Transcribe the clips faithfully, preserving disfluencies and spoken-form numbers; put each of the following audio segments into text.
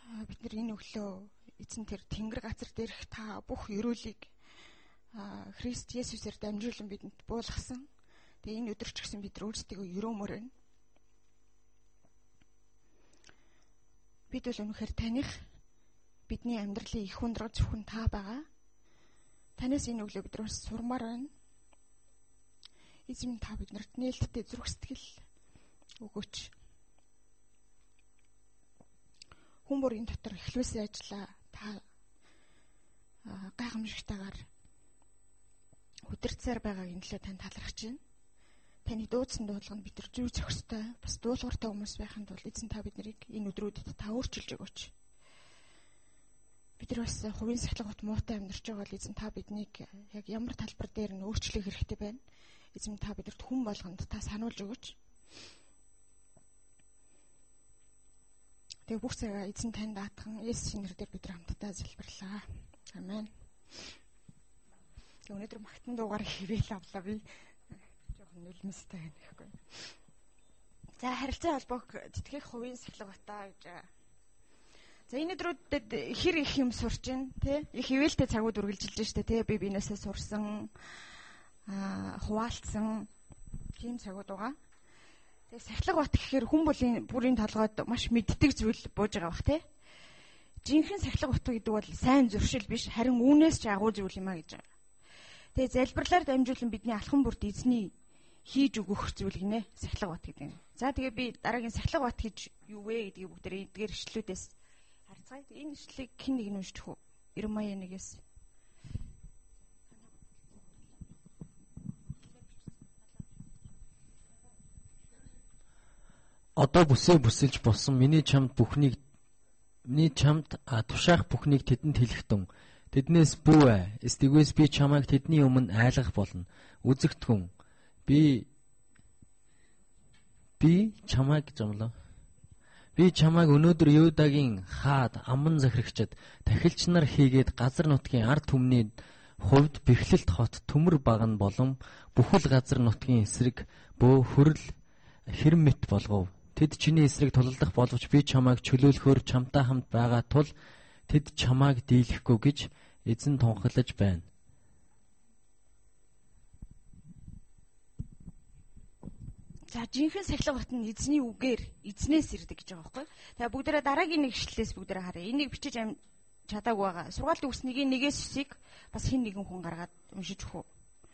бид нар энэ өглөө эзэн тэр тэнгэр газар дээрх та бүх ёроолыг Христ Есүсээр дамжуулан бидэнд буулгасан. Тэгээ энэ өдөр ч гэсэн бид нар өөрсдийгөө ёроомор байна. Бид бол үнэхээр таних бидний амьдралын их хүндрэл зөвхөн та байгаа. Танаас энэ өглөө бид нар бас сурмаар байна. Эзэн та биднэрт нээлттэй зүрх сэтгэл өгөөч. Хүн бүрийн дотор эхлүүлсэн ажлаа та гайхамшигтайгаар удирдсаар байгаагийн төлөө тань талархаж байна. Таны дуудсан дуулал нь бид нар зүй зохистой бас дуулууртай хүмүүс байхын тулд эзэн та биднийг энэ өдрүүдэд та өөрчилж өгөөч. Бид нар бас хувийн сахилгат муутай амьдарч байгаа бол эзэн та биднийг яг ямар талбар дээр нь өөрчлөх хэрэгтэй байна. Эзэн та бидэрт хүн болгонд та сануулж өгөөч. Тэгээ бүх цагаа эзэн тань даатхан Есүсийн нэрээр бид нар хамтдаа залбирлаа. Амен. Өнөөдөр магтан дуугаар хийвэл авлаа би. Жохон нөлмөстэй байна гэхгүй. За харилцаа холбоог тэтгэх хувийн сахилгатаа гэж. За энэ өдрүүдэд хэр их юм сурч байна тий? Их хөвөлтэй цагууд үргэлжилж штэ тий? Би бинээсээ сурсан аа хуваалцсан тийм цагууд байгаа. Тэгээ сахилга бат гэхээр хүн бүрийн бүрийн толгойд маш мэддэг зүйл бууж байгаа бах тий. Жинхэнэ сахилга бат гэдэг бол сайн зуршил биш, харин үүнээс ч агуу зүйл юм а гэж байгаа. Тэгээ залбирлаар дамжуулан бидний алхам бүрт эзний хийж өгөх зүйл гинэ сахилга бат гэдэг юм. За тэгээ би дараагийн сахилга бат гэж юу вэ гэдгийг бүгдээ эдгээр ишлүүдээс харцгаая. Энэ ишлэлийг хэн нэг нь уншчих уу? Ирмая нэгээс. Одоо бүсээ бүсэлж болсон миний чамд бүхнийг миний чамд тушаах бүхнийг тэдэнд хэлэхтэн тэднээс бүү эстэгвэс би чамайг тэдний өмнө айлгах болно. Үзэгтгүн би би чамайг зомлоо. Би чамайг өнөөдөр Юдагийн хаад аман захирагчид тахилч нар хийгээд газар нутгийн ард түмний хувьд бэхлэлт хот төмөр баган болон бүхэл газар нутгийн эсрэг бөө хөрл хэрэм мэт болгов. Тэд чиний эсрэг тулалдах боловч би чамайг чөлөөлөхөөр чамтай хамт байгаа тул тэд чамайг дийлэхгүй гэж эзэн тунхаглаж байна. За жинхэнэ сахилга бат нь эзний үгээр эзнээс ирдэг гэж байгаа байхгүй. Тэгээ бүгдээрээ дараагийн нэг ишлэлээс бүгдээрээ харъя. Энийг бичиж чадаагүй байгаа. Сургаалт өгснөгийн нэгээс үсийг бас хэн нэгэн хүн гаргаад уншиж өгөх үү.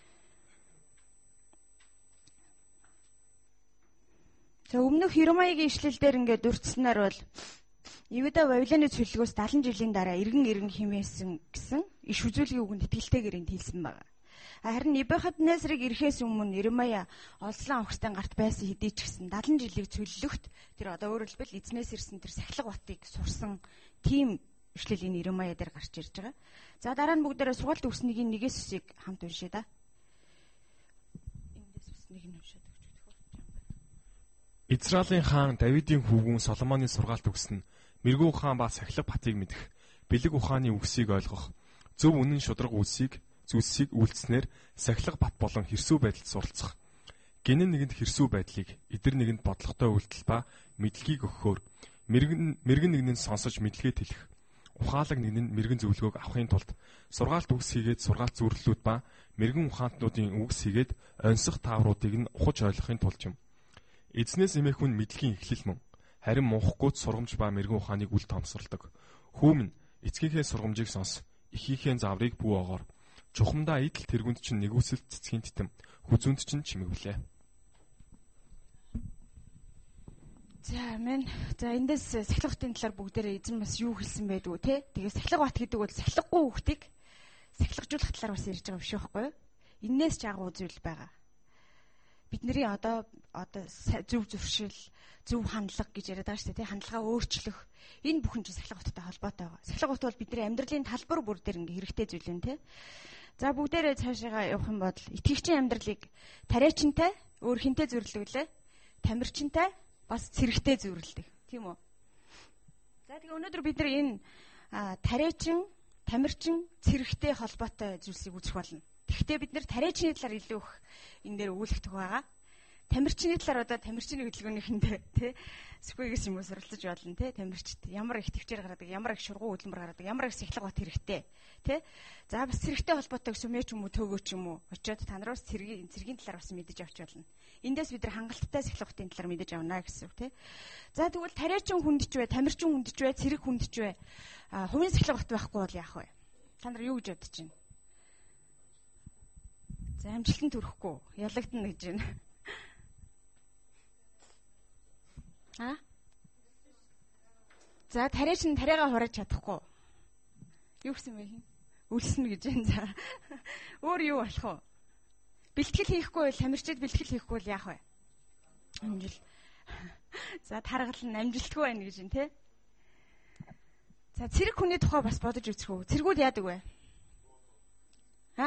За өмнөх Ирмаягийн ишлэлдэр ингээд дурдсанаар бол Юда Вавилоны цөллөгөөс дагалан жилийн дараа эргэн эргэн химээсэн гэсэн иш үзүүлгийн үгэнд итгэлтэйгээр энд хэлсэн байна. Харин Небухаднецрыг ирэхээс өмнө Ирмая олслон авахстай гарт байсан хэдий ч гэсэн дагалан жилийг цөллөгт тэр одоо өөрөөр хэлбэл эзнээс ирсэн тэр сахилга батыг сурсан тийм ишлэл энэ Ирмая дээр гарч ирж байгаа. За дараа нь бүгдээрээ сургаалт өгснөгийн нэгээс үсийг хамт уншъя да. Эндээс үснийг нь уншаад өгч өгөх. Израилийн хаан Давидын хүүгүн Соломоны сургаалт өгсөн мэргүү ухаан ба сахилга батыг мэдэх, бэлэг ухааны үгсийг ойлгох, зөв үнэн шударга үлсийг зүйлсийг үйлдэснээр сахилга бат болон хэрсүү байдалд суралцах. Гинэн нэгэнд хэрсүү байдлыг, эдэр нэгэнд бодлоготой үйлдэл ба мэдлэгийг өгөхөөр мэрэгэн мэрэгэн нэгнээ сонсож мэдлэгээ тэлэх. Ухаалаг нэгэн мэрэгэн зөвлөгөөг авахын тулд сургаалт үгс хийгээд сургаалт зөвлөлүүд ба мэрэгэн ухаантнуудын үгс хийгээд онцох таавруудыг нь ухаж ойлгохын тулд юм. Эзнээс эмээх хүн мэдлэгийн эхлэл мөн. Харин мунхгүйц сургамж ба мэрэгэн ухааныг үл тоомсордог. Хүүмэн эцгийнхээ сургамжийг сонс, эхийнхээ заврыг бүү огоор. Чухамдаа идэл тэргүнд чинь нэгүсэлт цэцгийн титэм, хүзүнд чинь чимэглээ. За амен. За эндээс сахилга батын талаар бүгдээрээ эзэн бас юу хэлсэн байдгүй те. Тэгээ сахилга бат гэдэг бол сахилгагүй хүүхдийг сахилгажуулах талаар бас ярьж байгаа биш байхгүй юу? Иннээс ч агуу зүйл байгаа. Бидний одоо одоо зөв зуршил, зөв хандлага гэж яриад байгаа шүү дээ, хандлагаа өөрчлөх. Энэ бүхэн чинь сахилга баттай холбоотой байгаа. Сахилга бат бол бидний амьдралын талбар бүр дээр ингээ хэрэгтэй зүйл юм те. За бүгдээрээ цаашаа явах юм бол итгэгчийн амьдралыг тариачинтай, өөр хинтэй зөвлөлөглөө, тамирчинтай, бас цэрэгтэй зөвлөлдөг. Тийм үү? За тэгээ өнөөдөр бид нар энэ тариачин, тамирчин, цэрэгтэй холбоотой зүйлсийг үзэх болно. Гэхдээ бид нэр тариачны талаар илүү их энэ дээр өгүүлэгдэх байгаа. тамирчны талаар одоо тамирчны хөдөлгөөнийхэндээ тий Сүхбээгээс юм уу суралцаж болно тий тамирчид ямар их төвчээр гаргадаг, ямар их шургуу хөдөлмөр гаргадаг, ямар их сахилга бат хэрэгтэй тий. За бас цэрэгтэй холбоотой сүмээ ч юм уу төөгөө ч юм уу очиод та нараас цэргийн цэргийн талаар бас мэдэж авч болно. Эндээс бид нар хангалттай сахилга батын талаар мэдэж авна гэсэн үг тий. За тэгвэл тариачин хүндч вэ, тамирчин хүндч вэ, цэрэг хүндч вэ? А хувийн сахилга бат байхгүй бол яах вэ? Та нар юу гэж бодож байна? За амжилтанд хүрэхгүй ялагдана гэж байна. А? За тариач нь тариагаа хурааж чадахгүй. Юу гэсэн бэ хин? Үлснэ гэж байна. За. Өөр юу болох вэ? Бэлтгэл хийхгүй бол тамирчид бэлтгэл хийхгүй бол яах вэ? Амжил. За таргал нь амжилтгүй байна гэж байна те. За цэрэг хүний тухай бас бодож үзэх үү? Цэргүүд яадаг вэ? А?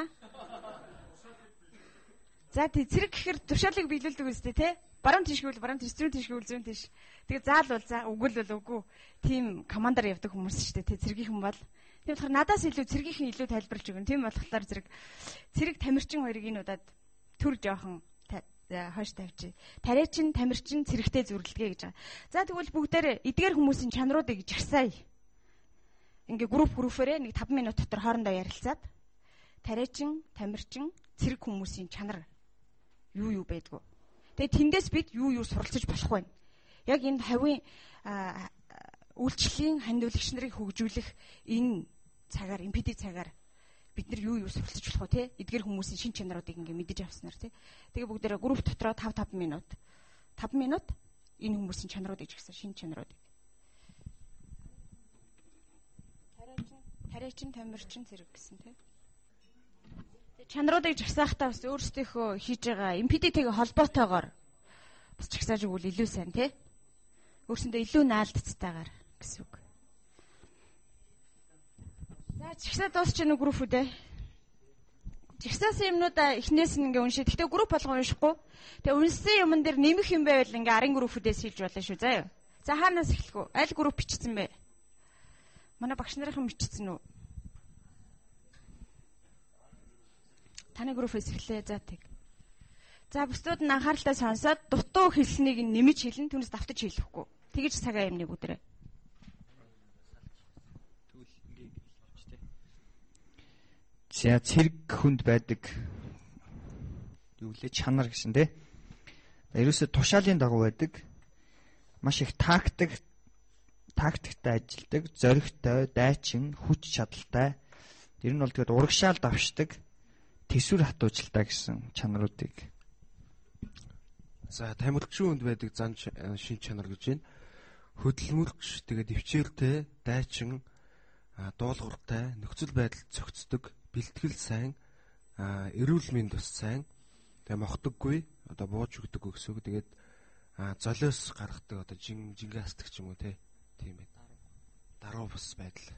За тий цэрэг гэхэр тушаалыг биелүүлдэг үстэй те. Баруун тийш гэвэл баруун тийш, зүүн тийш гэвэл зүүн тийш. Тэгээ заал бол за үгэл бол үгүй. Тим командаар явдаг хүмүүс шүү дээ. Тэ цэргийнхэн бол. Тийм болохоор надаас илүү цэргийнхэн илүү тайлбарлаж өгнө. Тийм болохоор зэрэг цэрэг тамирчин хоёрыг энэ удаад төр жоохон хойш тавьчих. Тариачин, тамирчин, цэрэгтэй зүрлэлгээ гэж байгаа. За тэгвэл бүгдээр эдгээр хүмүүсийн чанаруудыг жагсаая. Ингээ групп группээрээ нэг таван минут дотор хоорондоо ярилцаад тариачин, тамирчин, цэрэг хүмүүсийн чанар юу юу байдгүй. Тэгээ тэндээс бид юу юу суралцаж болох вэ? Яг энэ хавийн үйлчлэлийн хандивлагч нарыг хөгжүүлэх энэ цагаар, эм пи ди цагаар бид нар юу юу суралцаж болох вэ? Эдгээр хүмүүсийн шин чанаруудыг ингээ мэдэж авснаар тий. Тэгээ бүгдээрээ групп дотроо таван таван минут. таван минут энэ хүмүүсийн чанаруудыг жагсаа, шин чанаруудыг. Тариачин, тариачин, тамирчин, цэрэг гэсэн тий. Чанаруудыг жагсаахтаа бас өөрсдийнхөө хийж байгаа эм пи ди-тэйгээ холбоотойгоор бас жагсааж өгвөл илүү сайн тий. Өөрсөндөө илүү наалдцтайгаар гэсэн үг. За жагсаа дуусч гэнэ группүүдээ. Жагсаасан юмнуудаа эхнээс нь ингээ уншия. Гэхдээ групп болгон уншихгүй. Тэгээ уншсан юмн дээр нэмэх юм байвал ингээ арын группүүдээс хийж болно шүү заа юу. За хаанаас эхлэх вэ? Аль групп бичсэн бэ? Манай багш нарын бичсэн үү? Таны группээс эхлэе за тэг. За бусдууд нь анхааралтай сонсоод дутуу хэлснийг нэмж хэлнэ, түүнээс давтаж хэлэхгүй. Тэгэж цагаа юм нэг өдрөө. Тэгвэл ингээ хэлчихтэй. За цэрэг хүнд байдаг юу лээ чанар гэсэн тий. Ерөөсө тушаалын дагуу байдаг. Маш их тактик тактиктай ажилдаг, зоригтой, дайчин, хүч чадалтай. Тэр нь бол тэгээд урагшаал давшдаг. Тэсвэр хатуужилтаа гэсэн чанаруудыг. За тамирчин хүнд байдаг зан шин чанар гэж байна. Хөдөлмөрч тэгээд өвчээртэй, дайчин, дуулууртай, нөхцөл байдалд цогцдог, бэлтгэл сайн, эрүүл мэнд бас сайн. Тэгээд мохдоггүй, одоо бууж өгдөг гэсэн үг. Тэгээд золиос гаргадаг одоо жин жингастик ч юм уу те. Тийм байна. Даруу бас байдал.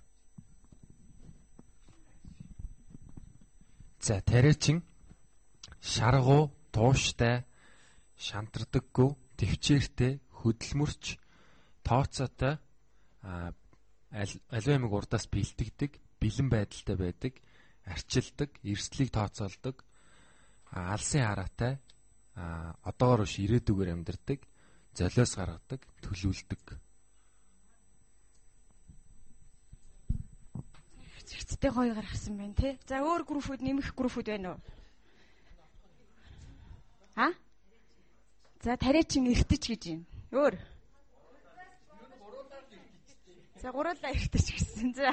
За тариачин шаргуу, тууштай, шантардаггүй, төвчээртэй, хөдөлмөрч, тооцоотой, аливаа юмыг урдаас бэлтгэдэг, бэлэн байдалтай байдаг, арчилдаг, эрсдлийг тооцоолдог, алсын хараатай, одоогоор биш ирээдүгээр амьдардаг, золиос гаргадаг, төлөвлөдөг. Цэгцтэй гоё гаргасан байна тий. За өөр группүүд нэмэх группүүд байна уу? А? За тариачин эртэж гэж юм. Өөр. За гуруулаа эртэж гэсэн. За.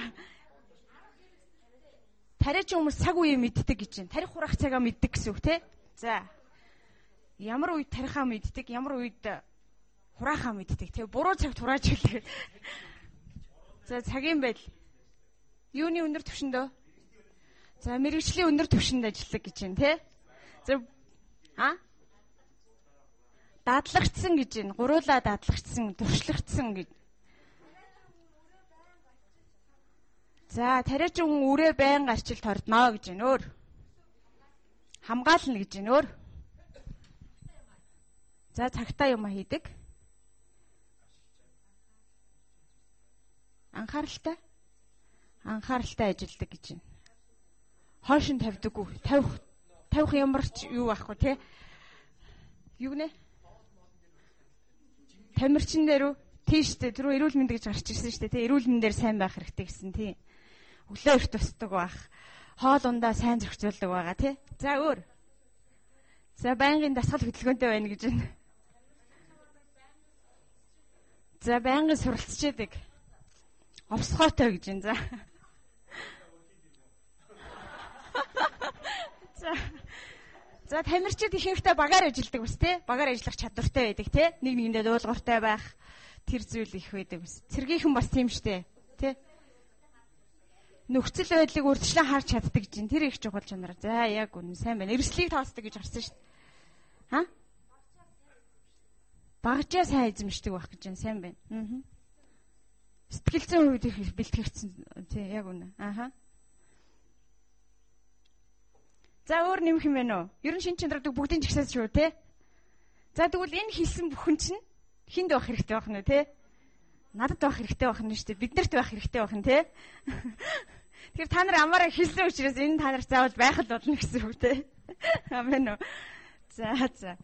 Тариачин хүмүүс цаг үеийг мэддэг гэж байна. Тарих хураах цагаа мэддэг гэсэн үг тий. За. Ямар үед тарихаа мэддэг, ямар үед хураахаа мэддэг тий. Буруу цагт хурааж хэлдэг. За цагийн байдал. Юуны өндөр түвшиндөө? За мэрэгжлийн өндөр түвшинд ажилладаг гэж байна тий. За а? Дадлагдсан гэж байна. Гуруулаа дадлагдсан, туршлагдсан гэж. За тариачин хүн үрээ байн гарчил тордноо гэж байна. Өөр. Хамгаална гэж байна. Өөр. За цагтаа юм хийдэг. Анхааралтай. Анхааралтай ажилладаг гэж байна. Хойш нь тавьдаггүй. Тавих тавих ямар ч юу байхгүй тий. Юу гэнэ? тамирчин дээр үү? Тийштэй түрүү эрүүл мэнд гэж гарч ирсэн шүү дээ. Тэ эрүүл мэндээр сайн байх хэрэгтэй гэсэн тий. Өглөө эрт тусдаг байх. Хоол ундаа сайн зохицуулдаг байгаа тий. За өөр. За байнгын дасгал хөдөлгөөнтэй байна гэж байна. За байнгын суралцчээдэг. Овсгоотой гэж байна. За. За. За тамирчид их хэрэгтэй багаар ажилладаг бас тий. Багаар ажиллах чадвартай байдаг тий. Нэг нэгэндээ дуулууртай байх тэр зүйл их байдаг бас. Цэргийнхэн бас тийм штэ тий. Нөхцөл байдлыг урьдчилан харж чаддаг гэж байна. Тэр их чухал чанар. За яг үнэн сайн байна. Эрсдлийг тоосдог гэж харсан штэ. Ха? Багжаа сайн эзэмшдэг байх гэж байна. Сайн байна. Аа. Сэтгэл зүйн хувьд их бэлтгэгдсэн тий яг үнэн. Ааха. За өөр нэмэх юм байна уу? Ер нь шин чанарыг бүгдийн жигсаас шүү те. За тэгвэл энэ хэлсэн бүхэн чинь хинд байх хэрэгтэй байх нь те. Надад байх хэрэгтэй байх нь шүү дээ. Биднэрт байх хэрэгтэй байх нь те. Тэгэхээр та нар амаараа хэлсэн учраас энэ та нарт заавал байх л болно гэсэн үг те. Амен үү. За за.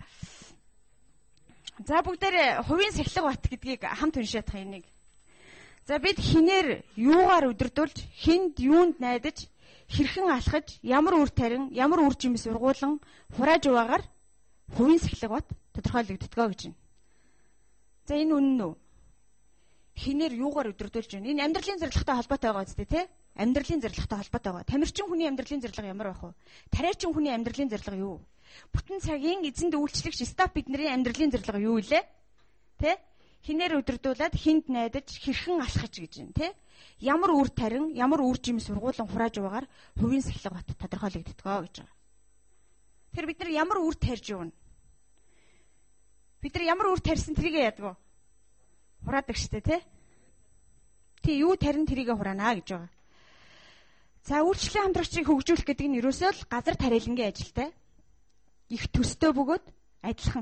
За бүгдээрээ хувийн сахилга бат гэдгийг хамт уншаадах энийг. За бид хинээр юугаар өдөрдүүлж, хинд юунд найдаж, хэрхэн алхаж, ямар үр тарин, ямар үр жимс ургуулan хурааж яваагаар хувийн сахилга бат тодорхойлогддгоо гэж байна. За энэ үнэн үү? Хинээр юугаар өдөрдүүлж байна? Энэ амьдралын зорилготой холбоотой байгаа үстэй тий? Амьдралын зорилготой холбоотой байгаа. Тамирчин хүний амьдралын зорилго ямар байх вэ? Тариачин хүний амьдралын зорилго юу? Бүтэн цагийн эзэнд үйлчлэгч стаф бидний амьдралын зорилго юу илээ? Тэ? Хинээр өдөрдүүлээд хинд найдаж, хэрхэн алхаж гэж байна, тэ? Ямар үр тарин, ямар үр жимс сургуулан хурааж байгаагаар хувийн сахилга бат тодорхойлогддгоо гэж байгаа. Тэр бид нар ямар үр тарьж явна? Бид нар ямар үр тарьсан тэрийгэ яддаг. Хураадаг штэ, тэ? Тэ юу тарин тэрийгэ хураана гэж байгаа. За үйлчлэлийн хамтрагчийг хөгжүүлэх гэдэг нь ерөөсөө л газар тариалангийн ажилтай. Их төстэй бөгөөд адилхан.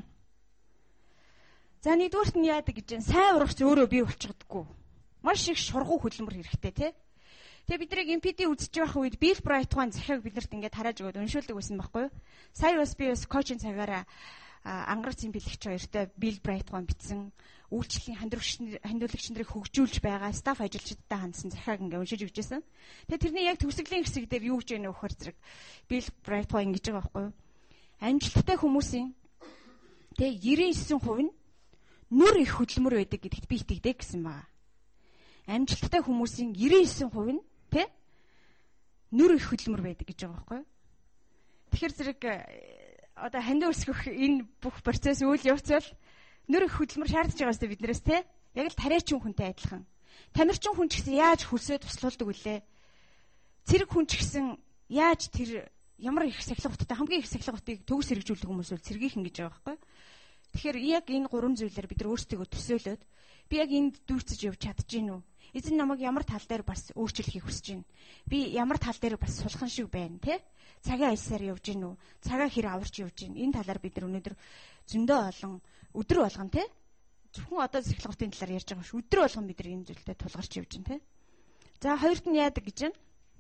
За нэгдүгüүрт нь яадаг гэж байна. Сайн урагч өөрөө бий болчихдоггүй. Маш их шургуу хөдөлмөр хэрэгтэй тий. Тэгээ бид нарыг эм пи ди үзэж байх үед Билл Брайтвайн захиаг биднэрт ингээд харааж өгөөд уншуулдаг байсан байхгүй юу? Сая бас би бас коучинг цагаараа ангарц эм бэлэгч хоёртой Билл Брайтвайн бичсэн үйлчлэлийн хандивлагч нарыг хөгжүүлж байгаа стаф ажилчдтай хандсан захиаг ингээд уншиж өгчээсэн. Тэгээ тэрний яг төгсгөлийн хэсэг дээр юу гэж байна вэ гэхээр зэрэг Билл Брайтвайн ингэж байгаа байхгүй юу? Амжилттай хүмүүсийн тэг девяносто девять процент нь нүр их хөдөлмөр байдаг гэдэгт би итгэдэг гэсэн байна. Амжилттай хүмүүсийн девяносто девять процент нь тэг нүр их хөдөлмөр байдаг гэж байгаа байхгүй юу? Тэгэхээр зэрэг одоо хандив өсгөх энэ бүх процесс үйл явцвал нүр их хөдөлмөр шаардж байгаа хэвээр биднээс тэг яг л тариачин хүнтэй адилхан. Тамирчин хүн ч гэсэн яаж хөлсөө туслуулдаг вүлээ? Цэрэг хүн ч гэсэн яаж тэр ямар их сахилга баттай хамгийн их сахилга батыг төгс хэрэгжүүлдэг хүмүүс бол цэргийнхэн гэж байгаа байхгүй. Тэгэхээр яг энэ гурван зүйлээр бид нар өөрсдөө төсөөлөөд би яг энд дүүрцэж явж чадчихэв үү? Эзэн намайг ямар тал дээр бас өөрчлөхийг хүсэж байна. Би ямар тал дээр бас сулхан шиг байна, тэ? Цагийн аясаар явж гин үү? Цагаа хэр аварч явж гин? Энэ талаар бид нар өнөөдөр зөндөө олон өдөр болгон, тэ? Зөвхөн одоо сахилга батын талаар ярьж байгаа ш. Өдөр болгон бид нар энэ зүйлтэй тулгарч явж гин, тэ? За хоёрт нь яадаг гэж байна?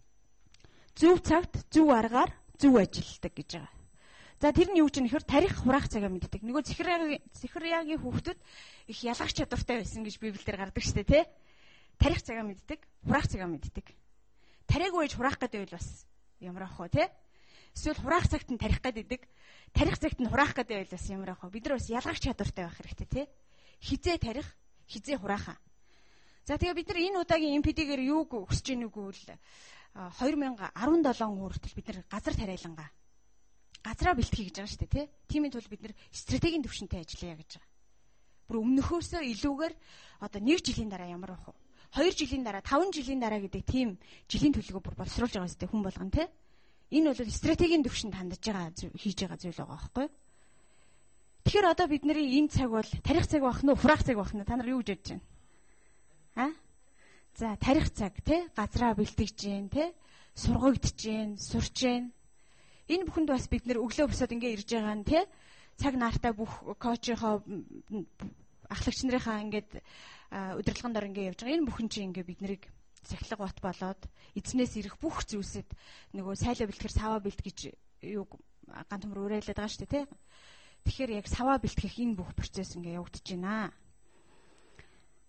Зөв цагт, зөв аргаар зөв ажилтдаг гэж байгаа. За тэр нь юу гэж нэхэр тарих хураах цагаа мэддэг. Нөгөө Зихриягийн Зихриягийн хүүхдүүд их ялгах чадвартай байсан гэж Библиэлд гардаг штэ тий. Тарих цагаа мэддэг, хураах цагаа мэддэг. Тариагүй ээж хураах гэдэг үйл бас ямар ах вэ тий? Эсвэл хураах цагт нь тарих гэдэг, тарих цагт нь хураах гэдэг үйл бас ямар ах вэ? Бид нар бас ялгах чадвартай байх хэрэгтэй тий. Хизээ тарих, хизээ хураахаа. За тэгээ бид нар энэ удаагийн эм пи ди-гээр юуг хүсэж ийнүг үл две тысячи десять хүртэл бид нар газар тариалангаа газраа бэлтгэе гэж байгаа шүү дээ тий. Тиймийн тулд бид нар стратегийн төвшөнтэй ажиллая гэж байгаа. Бүр өмнөхөөсөө илүүгээр одоо нэг жилийн дараа ямар байх вэ? Хоёр жилийн дараа, таван жилийн дараа гэдэг тийм жилийн төлөвөө бүр боловсруулж байгаа зү хүн болгон тий. Энэ бол стратегийн төвшөнд хандаж байгаа хийж байгаа зүйл байгаа байхгүй юу? Тэгэхээр одоо бидний энэ цаг бол тарих цаг байх нь уу, хураах цаг байх нь та нар юу гэж бодож байна? Аа? За тарих цаг тий газраа бэлтгэж гин тий сургагдж гин сурч гин энэ бүхэнд бас бид нэр өглөө босоод ингээ ирж байгаа нь тий цаг наартаа бүх коучийнхоо ахлагч нарынхаа ингээд удирдлагын дор ингээ явж байгаа энэ бүхэн чинь ингээ бид нарыг сахилга бат болоод эзнээс ирэх бүх зүйлсэд нөгөө сайлаа бэлтгэхэр саваа бэлтгэж юу ганц төмөр уриалаад байгаа шүү дээ тий тэгэхээр яг саваа бэлтгэх энэ бүх процесс ингээ явагдаж байна.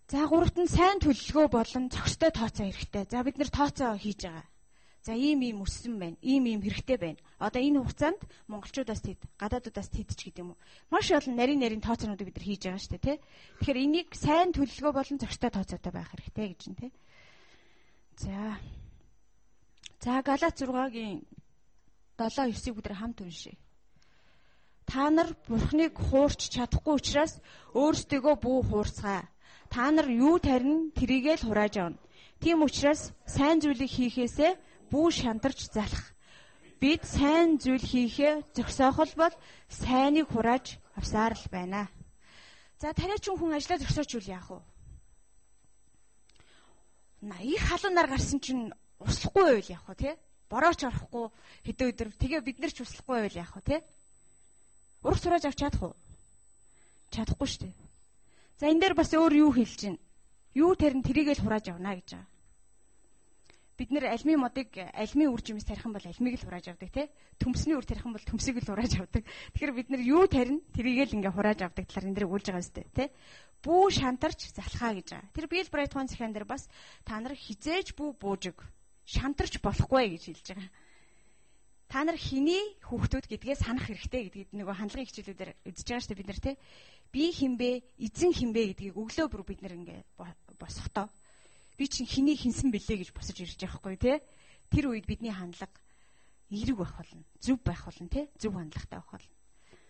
За гуравт нь сайн төлөвлөгөө болон зохистой тооцоо хэрэгтэй. За бид нэр тооцоо хийж байгаа. За ийм ийм өссөн байна. Ийм ийм хэрэгтэй байна. Одоо энэ хугацаанд монголчуудаас тэд, гадаадуудаас тэд ч гэдэг юм уу. Маш олон нарийн нарийн тооцоонуудыг бид нар хийж байгаа шүү дээ, тий. Тэгэхээр энийг сайн төлөвлөгөө болон зохистой тооцоотой байх хэрэгтэй гэж нь, тий. За. За Галаат зургагийн долоо девийг бид нар хамт уншъя. Та нар Бурхныг хуурч чадахгүй учраас өөрсдийгөө бүү хуурцгаа. Та нар юу тарин тэрийгээ л хурааж авна. Тийм учраас сайн зүйлийг хийхээсээ бүү шантарч залах. Бид сайн зүйл хийхээ зогсоохол бол сайныг хурааж авсаар л байна. За тариачин хүн ажлаа зогсоочвол яах вэ? На их халуун нар гарсан чинь услахгүй байвал яах вэ, те? Борооч орохгүй хэдэн өдөр тэгээ бид нар ч услахгүй байвал яах вэ, те? Урах сурааж авч чадах уу? Чадахгүй шүү дээ. За энэ дээр бас өөр юу хэлж байна? Юу тарин тэрийгээ л хурааж авна гэж байгаа. Бид нэр альмийн модыг альмийн үр жимс тарих юм бол альмийг л хурааж авдаг, тий? Төмсний үр тарих юм бол төмсийг л хурааж авдаг. Тэгэхээр бид нэр юу тарин тэрийгээ л ингээ хурааж авдаг талаар энэ дээр өгүүлж байгаа зү, тий? Бүү шантарч залхаа гэж байгаа. Тэр Билл Брайтон захиан дээр бас та нар хизээж бүү буужиг шантарч болохгүй гэж хэлж байгаа. Та нар хэний хүүхдүүд гэдгээ санах хэрэгтэй гэдгийг нөгөө хандлагын хичээлүүдээр үзэж байгаа шүү дээ бид нар, тий? Би хинбэ, эзэн хинбэ гэдгийг өглөө бүр бид нэр ингээ босохдоо би чинь хэний хинсэн бэлээ гэж босож ирж байгаа хгүй, тий? Тэр үед бидний хандлага эерэг байх болно, зөв байх болно, тий? Зөв хандлагатай байх болно.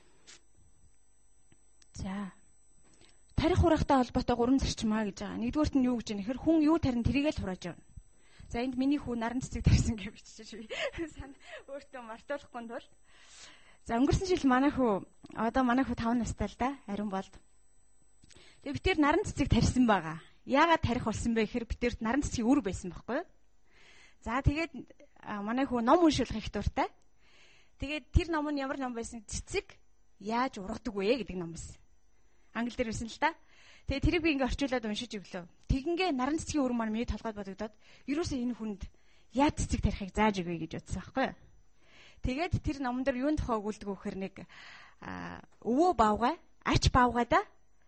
За. Тарих хураахтай холбоотой гурван зарчмаа гэж байгаа. Нэгдүгээрт нь юу гэж байна гэхээр хүн юу тарин тэрийгээ л хурааж авна. За энд миний хүү наран цэцэг тарьсан гэж бичиж би сан өөртөө мартуулахгүй тул. За өнгөрсөн жил манай хүү одоо манай хүү таван настай л да, ариун болд. Тэгээ би тэр наран цэцэг тарьсан байгаа. Яагаад тарих болсон бэ гэхээр би тэр наран цэцгийн үр байсан байхгүй юу? За тэгээд манай хүү ном уншуулах их дуртай. Тэгээд тэр ном нь ямар ном байсан? Цэцэг яаж ургадаг вэ гэдэг ном байсан. Англи дээр байсан л да. Тэгээ тэрийг би ингээ орчуулад уншиж өглөө. Тэгингээ наран цэцгийн үр маань миний толгойд бодогдоод ерөөсөө энэ хүнд яа цэцэг тарихыг зааж өгье гэж бодсон байхгүй юу? Тэгээд тэр номон дээр юун тухай өгүүлдэг вэ гэхээр нэг өвөө баавгай, ач баавгайда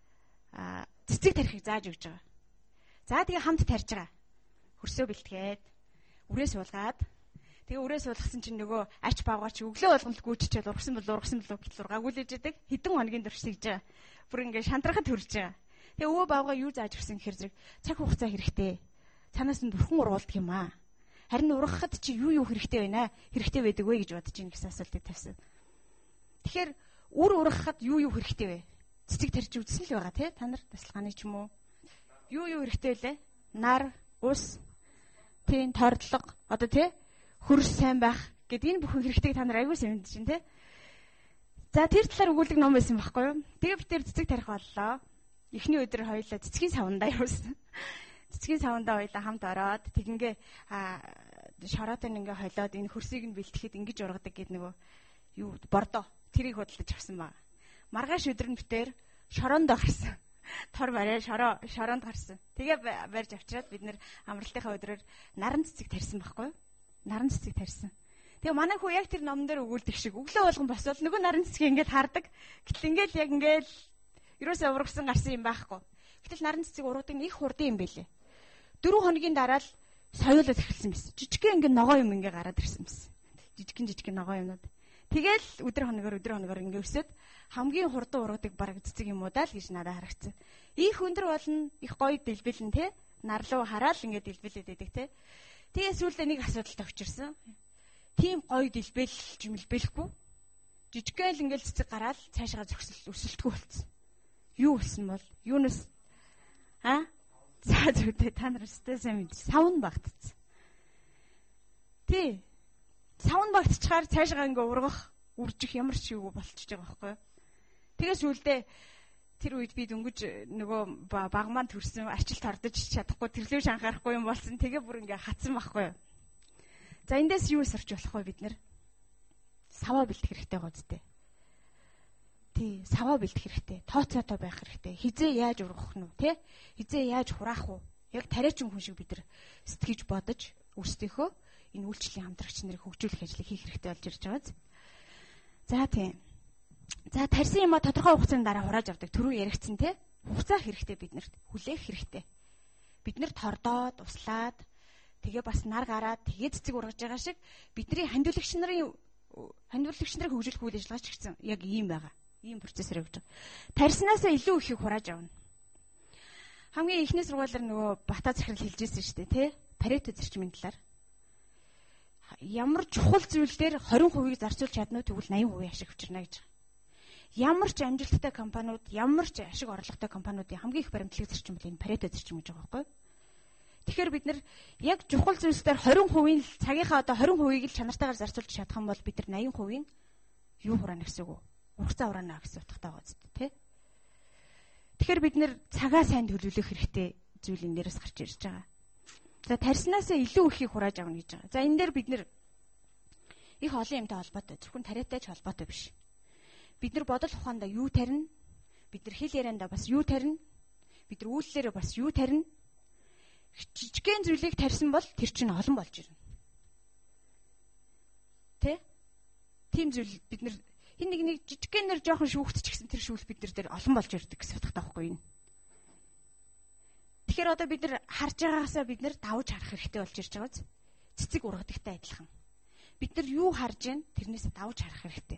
цэцэг тарихыг зааж өгч байгаа. За тэгээ хамт тарьж байгаа. Хөрсөө бэлтгээд үрээ суулгаад тэгээ үрээ суулгасан чинь нөгөө ач баавгаа чи өглөө болгонд гүйччихэл ургасан бол ургасан болов гэтэл ургаагүй л ижидэг. Хэдэн хоногийн турш сэгж байгаа. Бүр ингээ шантрахад төрж байгаа. Тэгээ өвөө баавгаа юу зааж өгсөн гэхээр зэрэг цаг хугацаа хэрэгтэй. Цаанаас нь бурхан ургуулдаг юм аа. Харин ургахад чи юу юу хэрэгтэй байна? Хэрэгтэй байдаг вэ гэж бодож ийн гэсэн асуултыг тавьсан. Тэгэхээр үр ургахад юу юу хэрэгтэй вэ? Цэцэг тарьж үзсэн л байгаа тий? Та нар тасалгааны ч юм уу? Юу юу хэрэгтэй вэ? Нар, ус, тийм тордлого, одоо тий? Хөрс сайн байх гэдэг энэ бүхэн хэрэгтэйг та нар аягүй сайн мэдэж байна тий? За тэр талаар өгүүлдэг ном байсан байхгүй юу? Тэгээ би тэр цэцэг тарих боллоо. Эхний өдөр хоёлаа цэцгийн савндаа явсан. Цэцгийн савндаа хоёлаа хамт ороод тэгингээ шороотой ингээ холиод энэ хөрсийг нь бэлтгэхэд ингэж ургадаг гэдэг нөгөө юу бордоо тэрийг худалдаж авсан баг. Маргааш өдөр нь битээр шороондоо гарсан. Тор барай шороо шороонд гарсан. Тэгээ барьж авчираад бид нэр амралтынхаа өдрөөр наран цэцэг тарьсан байхгүй юу? Наран цэцэг тарьсан. Тэгээ манай хүү яг тэр номон дээр өгүүлдэг шиг өглөө болгон босвол нөгөө наран цэцгийг ингээд хардаг. Гэтэл ингээд яг ингээд ерөөсөө урагсан гарсан юм байхгүй. Гэтэл наран цэцэг ургадаг нь их хурдан юм байлээ. Дөрвөн хоногийн дараа л соёолоод эхэлсэн байсан. Жижигхэн ингээд ногоо юм ингээд гараад ирсэн байсан. Жижигхэн жижигхэн ногоо юмнууд. Тэгэл өдөр хоногоор өдөр хоногоор ингээд өсөд хамгийн хурдан ургадаг бараг цэцэг юм уу даа л гэж надад харагдсан. Их өндөр болно, их гоё дэлбэлэн те. Нарлуу хараад ингээд дэлбэлээд байдаг те. Тэгээ сүүлдээ нэг асуудалтай өчирсэн. Тийм гоё дэлбэлж мэлбэлэхгүй. Жижигхэн л ингээд цэцэг гараад цаашгаа зөксөл өсөлтгүй болсон. Юу болсон бол юунаас а за зүгтээ та нар стэйсэн мэд савн багтцсан. Тий. Савн багтчихаар цаашгаа ингээ ургах, үржих ямар ч юу болчихж байгаа байхгүй юу? Тэгээс үлдээ тэр үед би дөнгөж нөгөө баг маань төрсөн арчилт ордож чадахгүй тэрлэв шанхаарахгүй юм болсон. Тэгээ бүр ингээ хатсан байхгүй юу? За эндээс юу сорч болох вэ бид нэр? Саваа бэлдэх хэрэгтэй гоо зүтэй. Тий, саваа бэлдэх хэрэгтэй. Тооцоотой байх хэрэгтэй. Хизээ яаж ургах нь вэ, те? Хизээ яаж хураах вэ? Яг тариачин хүн шиг бид нар сэтгэж бодож өөрсдийнхөө энэ үйлчлэлийн хамтрагч нарыг хөгжүүлэх ажлыг хийх хэрэгтэй болж ирж байгаа. За тийм. За тарьсан юмаа тодорхой хугацааны дараа хурааж авдаг. Түрүү яригдсан те? Хугацаа хэрэгтэй биднэрт. Хүлээх хэрэгтэй. Биднэрт хордоод, услаад тэгээ бас нар гараад тэгээ цэцэг ургаж байгаа шиг бидний хандиулагч нарын хандиулагч нарыг хөгжүүлэх үйл ажиллагаа ч гэсэн яг ийм байгаа. Ийм процессор явж байгаа. Тарснаасаа илүү ихийг хурааж авна. Хамгийн ихний сургуулиар нөгөө Бата захирал хэлжсэн шүү дээ, тий? Парето зарчмын талаар. Ямар чухал зүйл дээр двадцать хувийг зарцуулж чадна уу тэгвэл восемьдесят хувийн ашиг авчирна гэж. Ямар ч амжилттай компаниуд, ямар ч ашиг орлоготой компаниудын хамгийн их баримтлагын зарчим бол энэ Парето зарчим гэж байгаа байхгүй юу? Тэгэхээр бид нар яг чухал зүйлс дээр двадцать хувийн цагийнхаа одоо двадцать хувийг л чанартайгаар зарцуулж чадах юм бол бид нар восемьдесят хувийн юу хураана гэсэн үг үү? Ургацаа хураана гэсэн утгатай байгаа зү, тий? Тэгэхээр бид нэр цагаа сайн төлөвлөх хэрэгтэй зүйл энэ дээрээс гарч ирж байгаа. За тарснаасаа илүү ихийг хурааж авна гэж байгаа. За энэ дээр бид нэр их олон юмтай холбоотой, зөвхөн тариатай ч холбоотой биш. Бид нар бодол ухаандаа юу тарина? Бид нар хэл яриандаа бас юу тарина? Бид нар үйлдэлээрээ бас юу тарина? Жижигхэн зүйлийг тарьсан бол тэр чинь олон болж ирнэ. Тэ? Тим зүйл бид нар хин нэг нэг жижигхэнээр жоохон шүүхтч гэсэн тэр шүүл бид нар дээр олон болж ирдэг гэсэн утгатай байхгүй юу? Тэгэхээр одоо бид нар харж байгаагаасаа бид нар давж харах хэрэгтэй болж ирж байгаа биз? Цэцэг ургадагтай адилхан. Бид нар юу харж байна? Тэрнээсээ давж харах хэрэгтэй.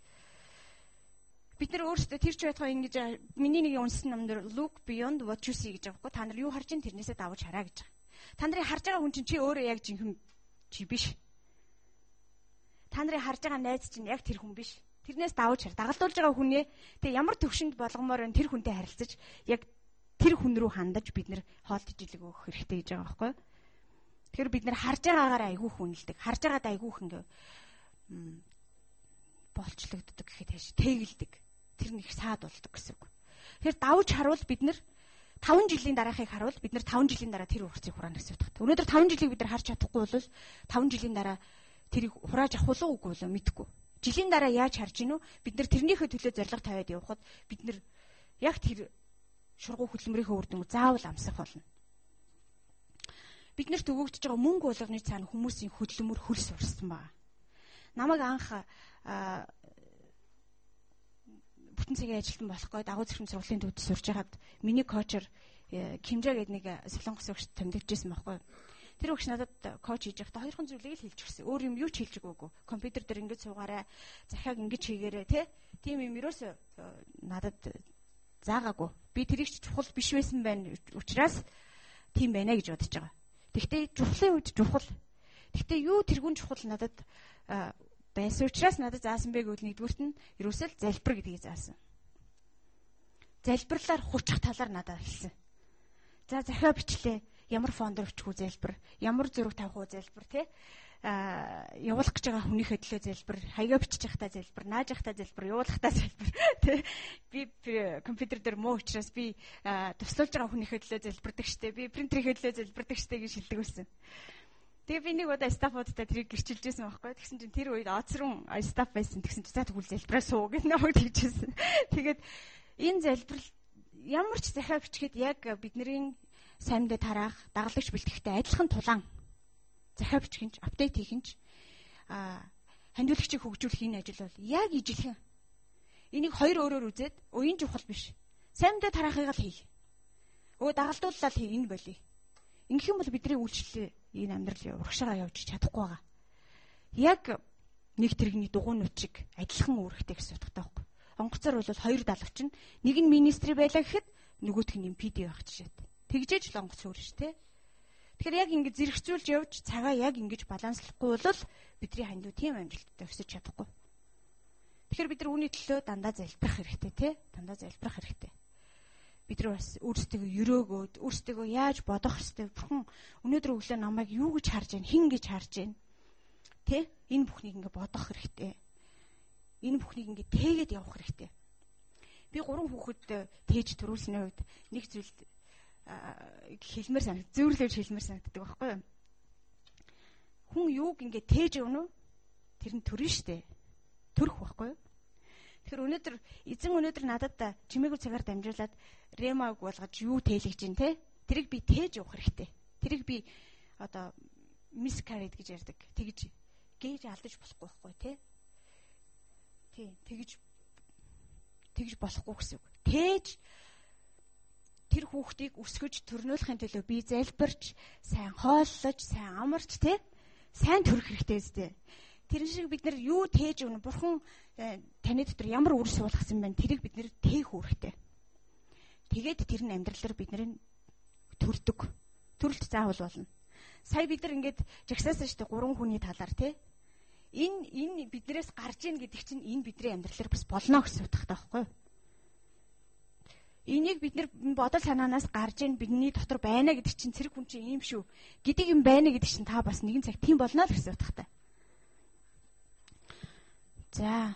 Бид нар өөрсдөө тэр ч байтугай ингэж миний нэг унсан номдэр look beyond what you see гэж байгаа байхгүй. Та нар юу харж байна? Тэрнээсээ давж хараа гэж байгаа. Та нарын харж байгаа хүн чинь чи өөрөө яг жинхэнэ чи биш. Та нарын харж байгаа найз чинь яг тэр хүн биш. Тэрнээс давж хар. Дагалдуулж байгаа хүнээ тэг ямар төвшөнд болгомоор байна тэр хүнтэй харилцаж яг тэр хүн рүү хандаж бид нэр хоол ижилэг өгөх хэрэгтэй гэж байгаа байхгүй юу? Тэгэхээр бид нэр харж байгаагаар айгүй хүнэлдэг. Харж байгаад айгүй ингээ болчлогддог гэхэд хайш тэгэлдэг. Тэр нэг саад болдог гэсэн үг. Тэгэхээр давж харуул бид нэр таван жилийн дараахыг харуул бид нэр таван жилийн дараа тэр урцыг хураана гэсэн үг. Өнөөдөр таван жилийг бид нар харж чадахгүй бол таван жилийн дараа тэрийг хурааж авах уу үгүй болоо мэдэхгүй. Жилийн дараа яаж харж гинүү? Бид нар тэрнийхээ төлөө зориг тавиад явхад бид нар яг тэр шургуу хөдөлмөрийнхөө үр дүнг заавал амсах болно. Биднэрт өгөгдөж байгаа мөнгө болгоны цаана хүмүүсийн хөдөлмөр хөлс урсан байна. Намайг анх бүтэн цагийн ажилтан болох гээд агуу зэрхэн сургуулийн төвд сурж байгаад миний коучер Кимжа гэдэг нэг солонгос өгч томдогдчихсэн байхгүй. Тэр өгч надад коуч хийж байхдаа хоёрхан зүйлийг л хэлж өгсөн. Өөр юм юу ч хэлж өгөөгүй. Компьютер дээр ингэж суугаарай, захиаг ингэж хийгээрэй, тэ? Тийм юм ерөөсөө надад заагаагүй. Би тэрийг ч чухал биш байсан байна учраас тийм байна гэж бодож байгаа. Гэхдээ чухлын үед чухал. Гэхдээ юу тэргүүн чухал надад байсан учраас надад заасан бэ гэвэл нэгдүгürt нь ерөөсөө л залбир гэдгийг заасан. Залбирлаар хучих талаар надад хэлсэн. За захиа бичлээ. Ямар фондор өчгөө залбир, ямар зураг тавих уу залбир, тэ? Аа явуулах гэж байгаа хүнийхээ төлөө залбир, хаягаа бичиж явахдаа залбир, нааж явахдаа залбир, явуулахдаа залбир, тэ? Би компьютер дээр муу учраас би туслуулж байгаа хүнийхээ төлөө залбирдаг штэ. Би принтерийнхээ төлөө залбирдаг штэ гэж шилдэг байсан. Тэгээ би нэг удаа стаффуудтай тэрийг гэрчилж байсан байхгүй. Тэгсэн чинь тэр үед оцрон стафф байсан. Тэгсэн чинь за тэгвэл залбираа суу гэж намайг тэгжсэн. Тэгээд энэ залбирал ямар ч захиа бичгээд яг бидний саймдаа тараах, дагалдагч бэлтгэхтэй адилхан тулаан захиа бичих нь, апдейт хийх нь а хандиулагчийг хөгжүүлэх энэ ажил бол яг ижилхэн. Энийг хоёр өөрөөр үзээд уян чухал биш. Саймдаа тараахыг л хий. Өө дагалдууллаа хий энэ болий. Ингэх юм бол бидний үйлчлэл энэ амьдрал урагшаа явж чадахгүй байгаа. Яг нэг тэрэгний дугуйнууд шиг адилхан үүрэгтэй гэсэн утгатай байхгүй. Онгоцоор бол хоёр далавч нь нэг нь министри байлаа гэхэд нөгөөх нь пи ди байх жишээтэй. Тэгжээж л онгоц өөр ш, тэ. Тэгэхээр яг ингэж зэрэгцүүлж явж цагаа яг ингэж баланслахгүй бол бидний хандив тийм амжилттай өсөж чадахгүй. Тэгэхээр бид нар үүний төлөө дандаа залбирах хэрэгтэй, тэ. Дандаа залбирах хэрэгтэй. Бид нар бас өөрсдөө өрөөгөөд, өөрсдөө яаж бодох хэвтэй бурхан өнөөдөр өглөө намайг юу гэж харж байна, хин гэж харж байна. Тэ? Энэ бүхнийг ингэ бодох хэрэгтэй. Энэ бүхнийг ингэ тээгээд явах хэрэгтэй. Би гурван хүүхэд тээж төрүүлсэний үед нэг зүйл хэлмээр санагд, зөөрлөж хэлмээр санагддаг байхгүй юу? Хүн юуг ингэ тээж өгнө үү? Тэр нь төрнө штэ. Төрөх байхгүй юу? Тэгэхээр өнөөдөр эзэн өнөөдөр надад чимээгүй цагаар дамжуулаад ремаг болгож юу тээлгэж гин те? Тэрийг би тээж явах хэрэгтэй. Тэрийг би одоо miscarried гэж ярьдаг. Тэгж гээж алдаж болохгүй байхгүй те? Тий, тэгж тэгж болохгүй гэсэн үг. Тээж тэр хүүхдийг өсгөж төрнүүлэхин төлөө би залбирч, сайн хооллож, сайн амарч тий сайн төрөх хэрэгтэй үстэй. Тэр шиг бид нар юу тээж өгнө? Бурхан таны дотор ямар үр суулгасан бэ? Тэрийг бид нэр тээх хэрэгтэй. Тэгээд тэр нь амьдралаар бид нэр төрдөг. Төрөлт заавал болно. Сая бид нар ингээд жагсаасан шүү дээ гурван хүний талаар тий. Энэ энэ биднээс гарч ийн гэдэг чинь энэ бидний амьдралаар бас болно гэсэн утгатай байхгүй юу? Энийг бид нар бодол санаанаас гарч ийн бидний дотор байна гэдэг чинь цэрэг хүн чинь ийм шүү гэдэг юм байна гэдэг чинь та бас нэгэн цаг тийм болно л гэсэн утгатай. За.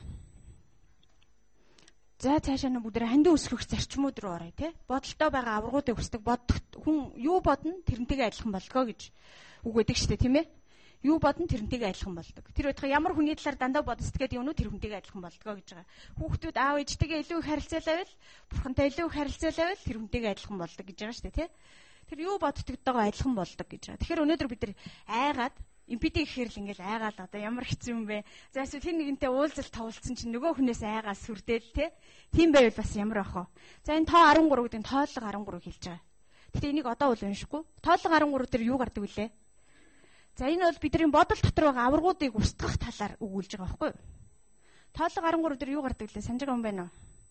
За цаашаа нэг бүгд хандин өсгөх зарчмууд руу оръё те. Бодолтой байгаа аваргуудыг өсдөг бодох хүн юу бодно тэрнтэйгээ адилхан болдгоо гэж үг өгдөг шүү дээ тийм ээ. Юу бодно тэрнтэйгээ адилхан болдог. Тэр байтугай ямар хүний талаар дандаа бодсод гэдэг юм уу тэр хүнтэйгээ адилхан болдгоо гэж байгаа. Хүүхдүүд аав ээжтэйгээ илүү их харилцаалайвал бурхантай илүү их харилцаалайвал тэр хүнтэйгээ адилхан болдог гэж байгаа шүү дээ тий. Тэр юу боддогтойгоо адилхан болдог гэж байгаа. Тэгэхээр өнөөдөр бид нар айгаад эмпити гэхээр л ингээл айгаал одоо ямар хэцүү юм бэ? За эсвэл тэр нэгэнтэй уулзалт тавуулсан чинь нөгөө хүнээс айгаа сүрдээл тий. Тийм байвал бас ямар ах вэ? За энэ тоо арван гурав гэдэг нь тооллого арван гурав хэлж байгаа. Гэтэ энийг одоо бол уншихгүй. Тооллого арван гурав дээр юу гардаг вүлээ? За энэ бол бидний бодол дотор байгаа аваргуудыг устгах талаар өгүүлж байгаа байхгүй юу? Тооллого арван гурав дээр юу гардаг вүлээ? Санаж байгаа юм байна уу?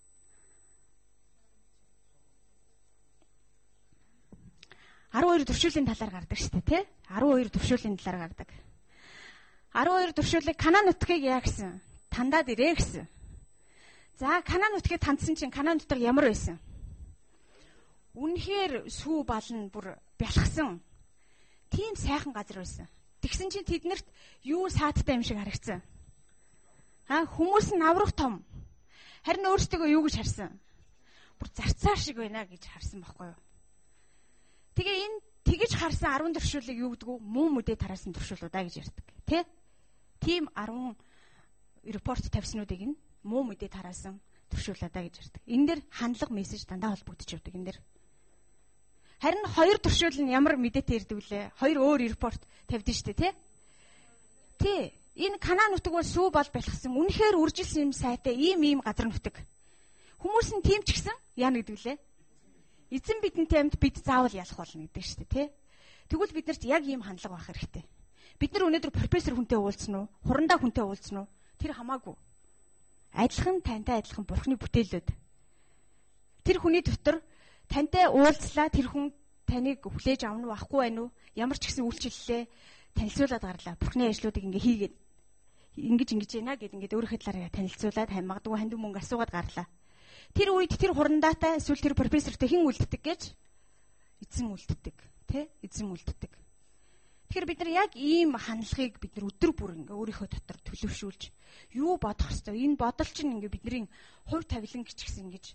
арван хоёр төвшөөлийн талаар гардаг шүү дээ, тий? арван хоёр төвшөөлийн талаар гардаг. арван хоёр төвшөөлийг Канаан нутгийг яа гэсэн? Тандаад ирээ гэсэн. За, Канаан нутгийг тандсан чинь Канаан нутаг ямар байсан? Үнэхээр сүү бална бүр бялхсан. Тийм сайхан газар байсан. Тэгсэн чинь тэднэрт юу сааттай юм шиг харагдсан. Аа, хүмүүс нь аврах том. Харин өөрсдөө юу гэж харсан? Бүр зарцаар шиг байна гэж харсан байхгүй юу? Тэгээ энэ тэгэж харсан арван төвшөөлийг юу гэдэг вэ? Муу мүдээ тараасан төвшөөлүүдаа гэж ярьдаг. Тэ? Тим арван репорт тавьснуудыг нь муу мүдээ тараасан төвшөөлөдөө гэж ярьдаг. Энэ дэр хандлага мессеж дандаа холбогдож явдаг энэ дэр. Харин хоёр төвшөөл нь ямар мэдээтэй ирдэг вүлээ? Хоёр өөр репорт тавьдэн штэ, тэ? Тэ. Энэ Канаан нутаг бол сүү бол бэлгсэн. Үнэхээр үржилсэн юм сайтай ийм ийм газар нутаг. Хүмүүс нь тийм ч гэсэн яа нэгдэг вүлээ? Эзэн бидэнтэй хамт бид заавал ялах болно гэдэг шүү дээ, тий. Тэгвэл биднэрт яг ийм хандлага байх хэрэгтэй. Бид нар өнөөдөр профессор хүнтэй уулзсан уу? Хурандаа хүнтэй уулзсан уу? Тэр хамаагүй. Адилхан тантай адилхан Бурхны бүтээлүүд. Тэр хүний дотор тантай уулзлаа, тэр хүн таныг хүлээж авах нь байхгүй байна уу? Ямар ч гэсэн үйлчлэлээ танилцуулаад гарлаа. Бурхны ажлуудыг ингээ хийгээд ингэж ингэж яана гэд ингээд өөрийнхөө талаараа танилцуулаад магадгүй ханд мөнгө асуугаад гарлаа. Тэр үед тэр хурандаатай эсвэл тэр профессортой хэн үлддэг гэж эзэн үлддэг, тий? Эзэн үлддэг. Тэгэхээр бид нар яг ийм хандлагыг бид нар өдөр бүр ингээ өөрийнхөө дотор төлөвшүүлж юу бодох хэвээр энэ бодол чинь ингээ бидний хувь тавилан гिच гэсэн ингэж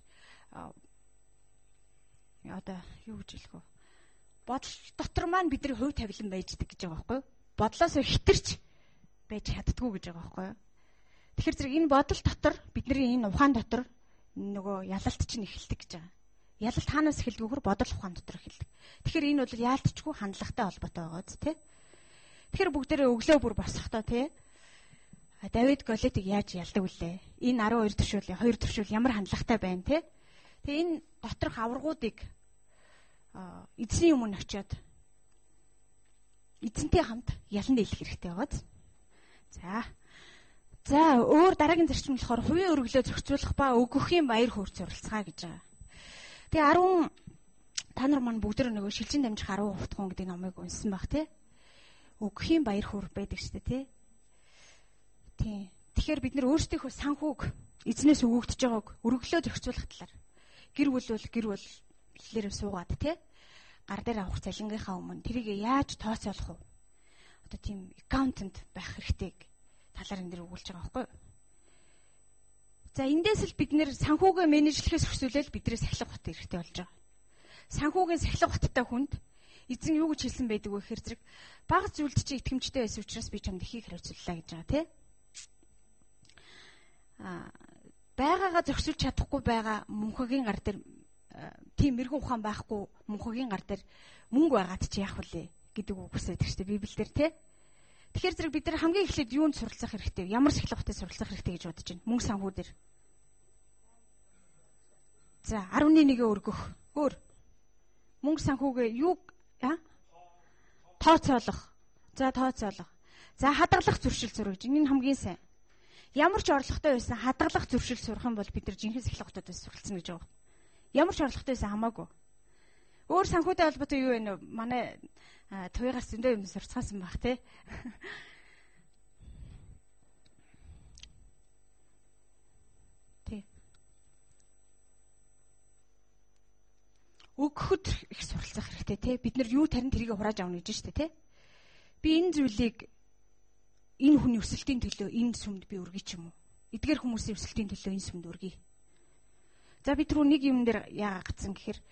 одоо юу гэж хэлэх вэ? Бодол дотор маань бидний хувь тавилан байждаг гэж байгаа байхгүй юу? Бодлоосоо хитэрч байж чаддгүй гэж байгаа байхгүй юу? Тэгэхээр зэрэг энэ бодол дотор бидний энэ ухаан дотор нөгөө ялалт чинь эхэлдэг гэж байгаа. Ялалт хаанаас эхэлдэг вөхөр бодол ухаан дотор эхэлдэг. Тэгэхээр энэ бол яалтчгүй хандлагатай холбоотой байгаа зү тий. Тэгэхээр бүгдээрээ өглөө бүр босохдоо тий. Давид Голиатыг яаж ялдаг вүлээ? Энэ арван хоёр төвшөөлийн хоёр төвшөөл ямар хандлагатай байна тий. Тэгээ энэ доторх аваргуудыг эзний өмнө очиод эзэнтэй хамт ялан дийлэх хэрэгтэй байгаа зү. За За өөр дараагийн зарчим болохоор хувийн өргөлөө зохицуулах ба өгөхийн баяр хөөр зуралцгаа гэж байгаа. Тэгээ арван та нар маань бүгд нэг шилжин дамжих арван хувтгун гэдэг номыг унссан баг тий. Өгөхийн баяр хөөр байдаг шүү дээ тий. Тий. Тэгэхээр бид нар өөрсдийнхөө санхүүг эзнээс өгөгдөж байгааг өргөлөө зохицуулах талаар гэр бүл бол гэр бүлээр суугаад тий. Гар дээр авах цалингийнхаа өмнө тэрийг яаж тооцоолох вэ? Одоо тийм аккаунтант байх хэрэгтэй талаар энэ дэр өгүүлж байгаа байхгүй юу? За эндээс л бид нэр санхүүгээ менежлэхээс өсвөлэл бидрээс сахилга бат хэрэгтэй болж байгаа. Санхүүгийн сахилга баттай хүнд эзэн юу гэж хэлсэн байдаг вэ гэхээр зэрэг бага зүйлд чи итгэмжтэй байсан учраас би чамд ихийг хариуцлаа гэж байгаа тий. Аа байгаагаа зохицуулж чадахгүй байгаа мөнхөгийн гар дээр тийм мэрэгэн ухаан байхгүй мөнхөгийн гар дээр мөнгө байгаад чи яах вүлээ гэдэг үг хүсэж байгаа шүү дээ Библиэлд тий. Тэгэхээр зэрэг бид нар хамгийн эхлээд юунд суралцах хэрэгтэй вэ? Ямар сахилга баттай суралцах хэрэгтэй гэж бодож байна? Мөнгө санхүү дээр. За, арван нэгэ өргөх. Өөр. Мөнгө санхүүгээ юу аа? Тооцоолох. За тооцоолох. За хадгалах зуршил сур гэж. Энэ нь хамгийн сайн. Ямар ч орлоготой байсан хадгалах зуршил сурах юм бол бид нар жинхэнэ сахилга хотод суралцсан гэж байгаа. Ямар ч орлоготой байсан хамаагүй. Өөр санхүүтэй холбоотой юу вэ? Манай туйгаас зөндөө юм сурцгаасан баг тий. Тий. Өгөхөд их суралцах хэрэгтэй тий. Бид нар юу тарин тэрийг хурааж авна гэж штэ тий. Би энэ зүйлийг энэ хүний өсөлтийн төлөө энэ сүмд би өргөе ч юм уу. Эдгээр хүмүүсийн өсөлтийн төлөө энэ сүмд өргөе. За бид түрүү нэг юм дээр яагаад гацсан гэхээр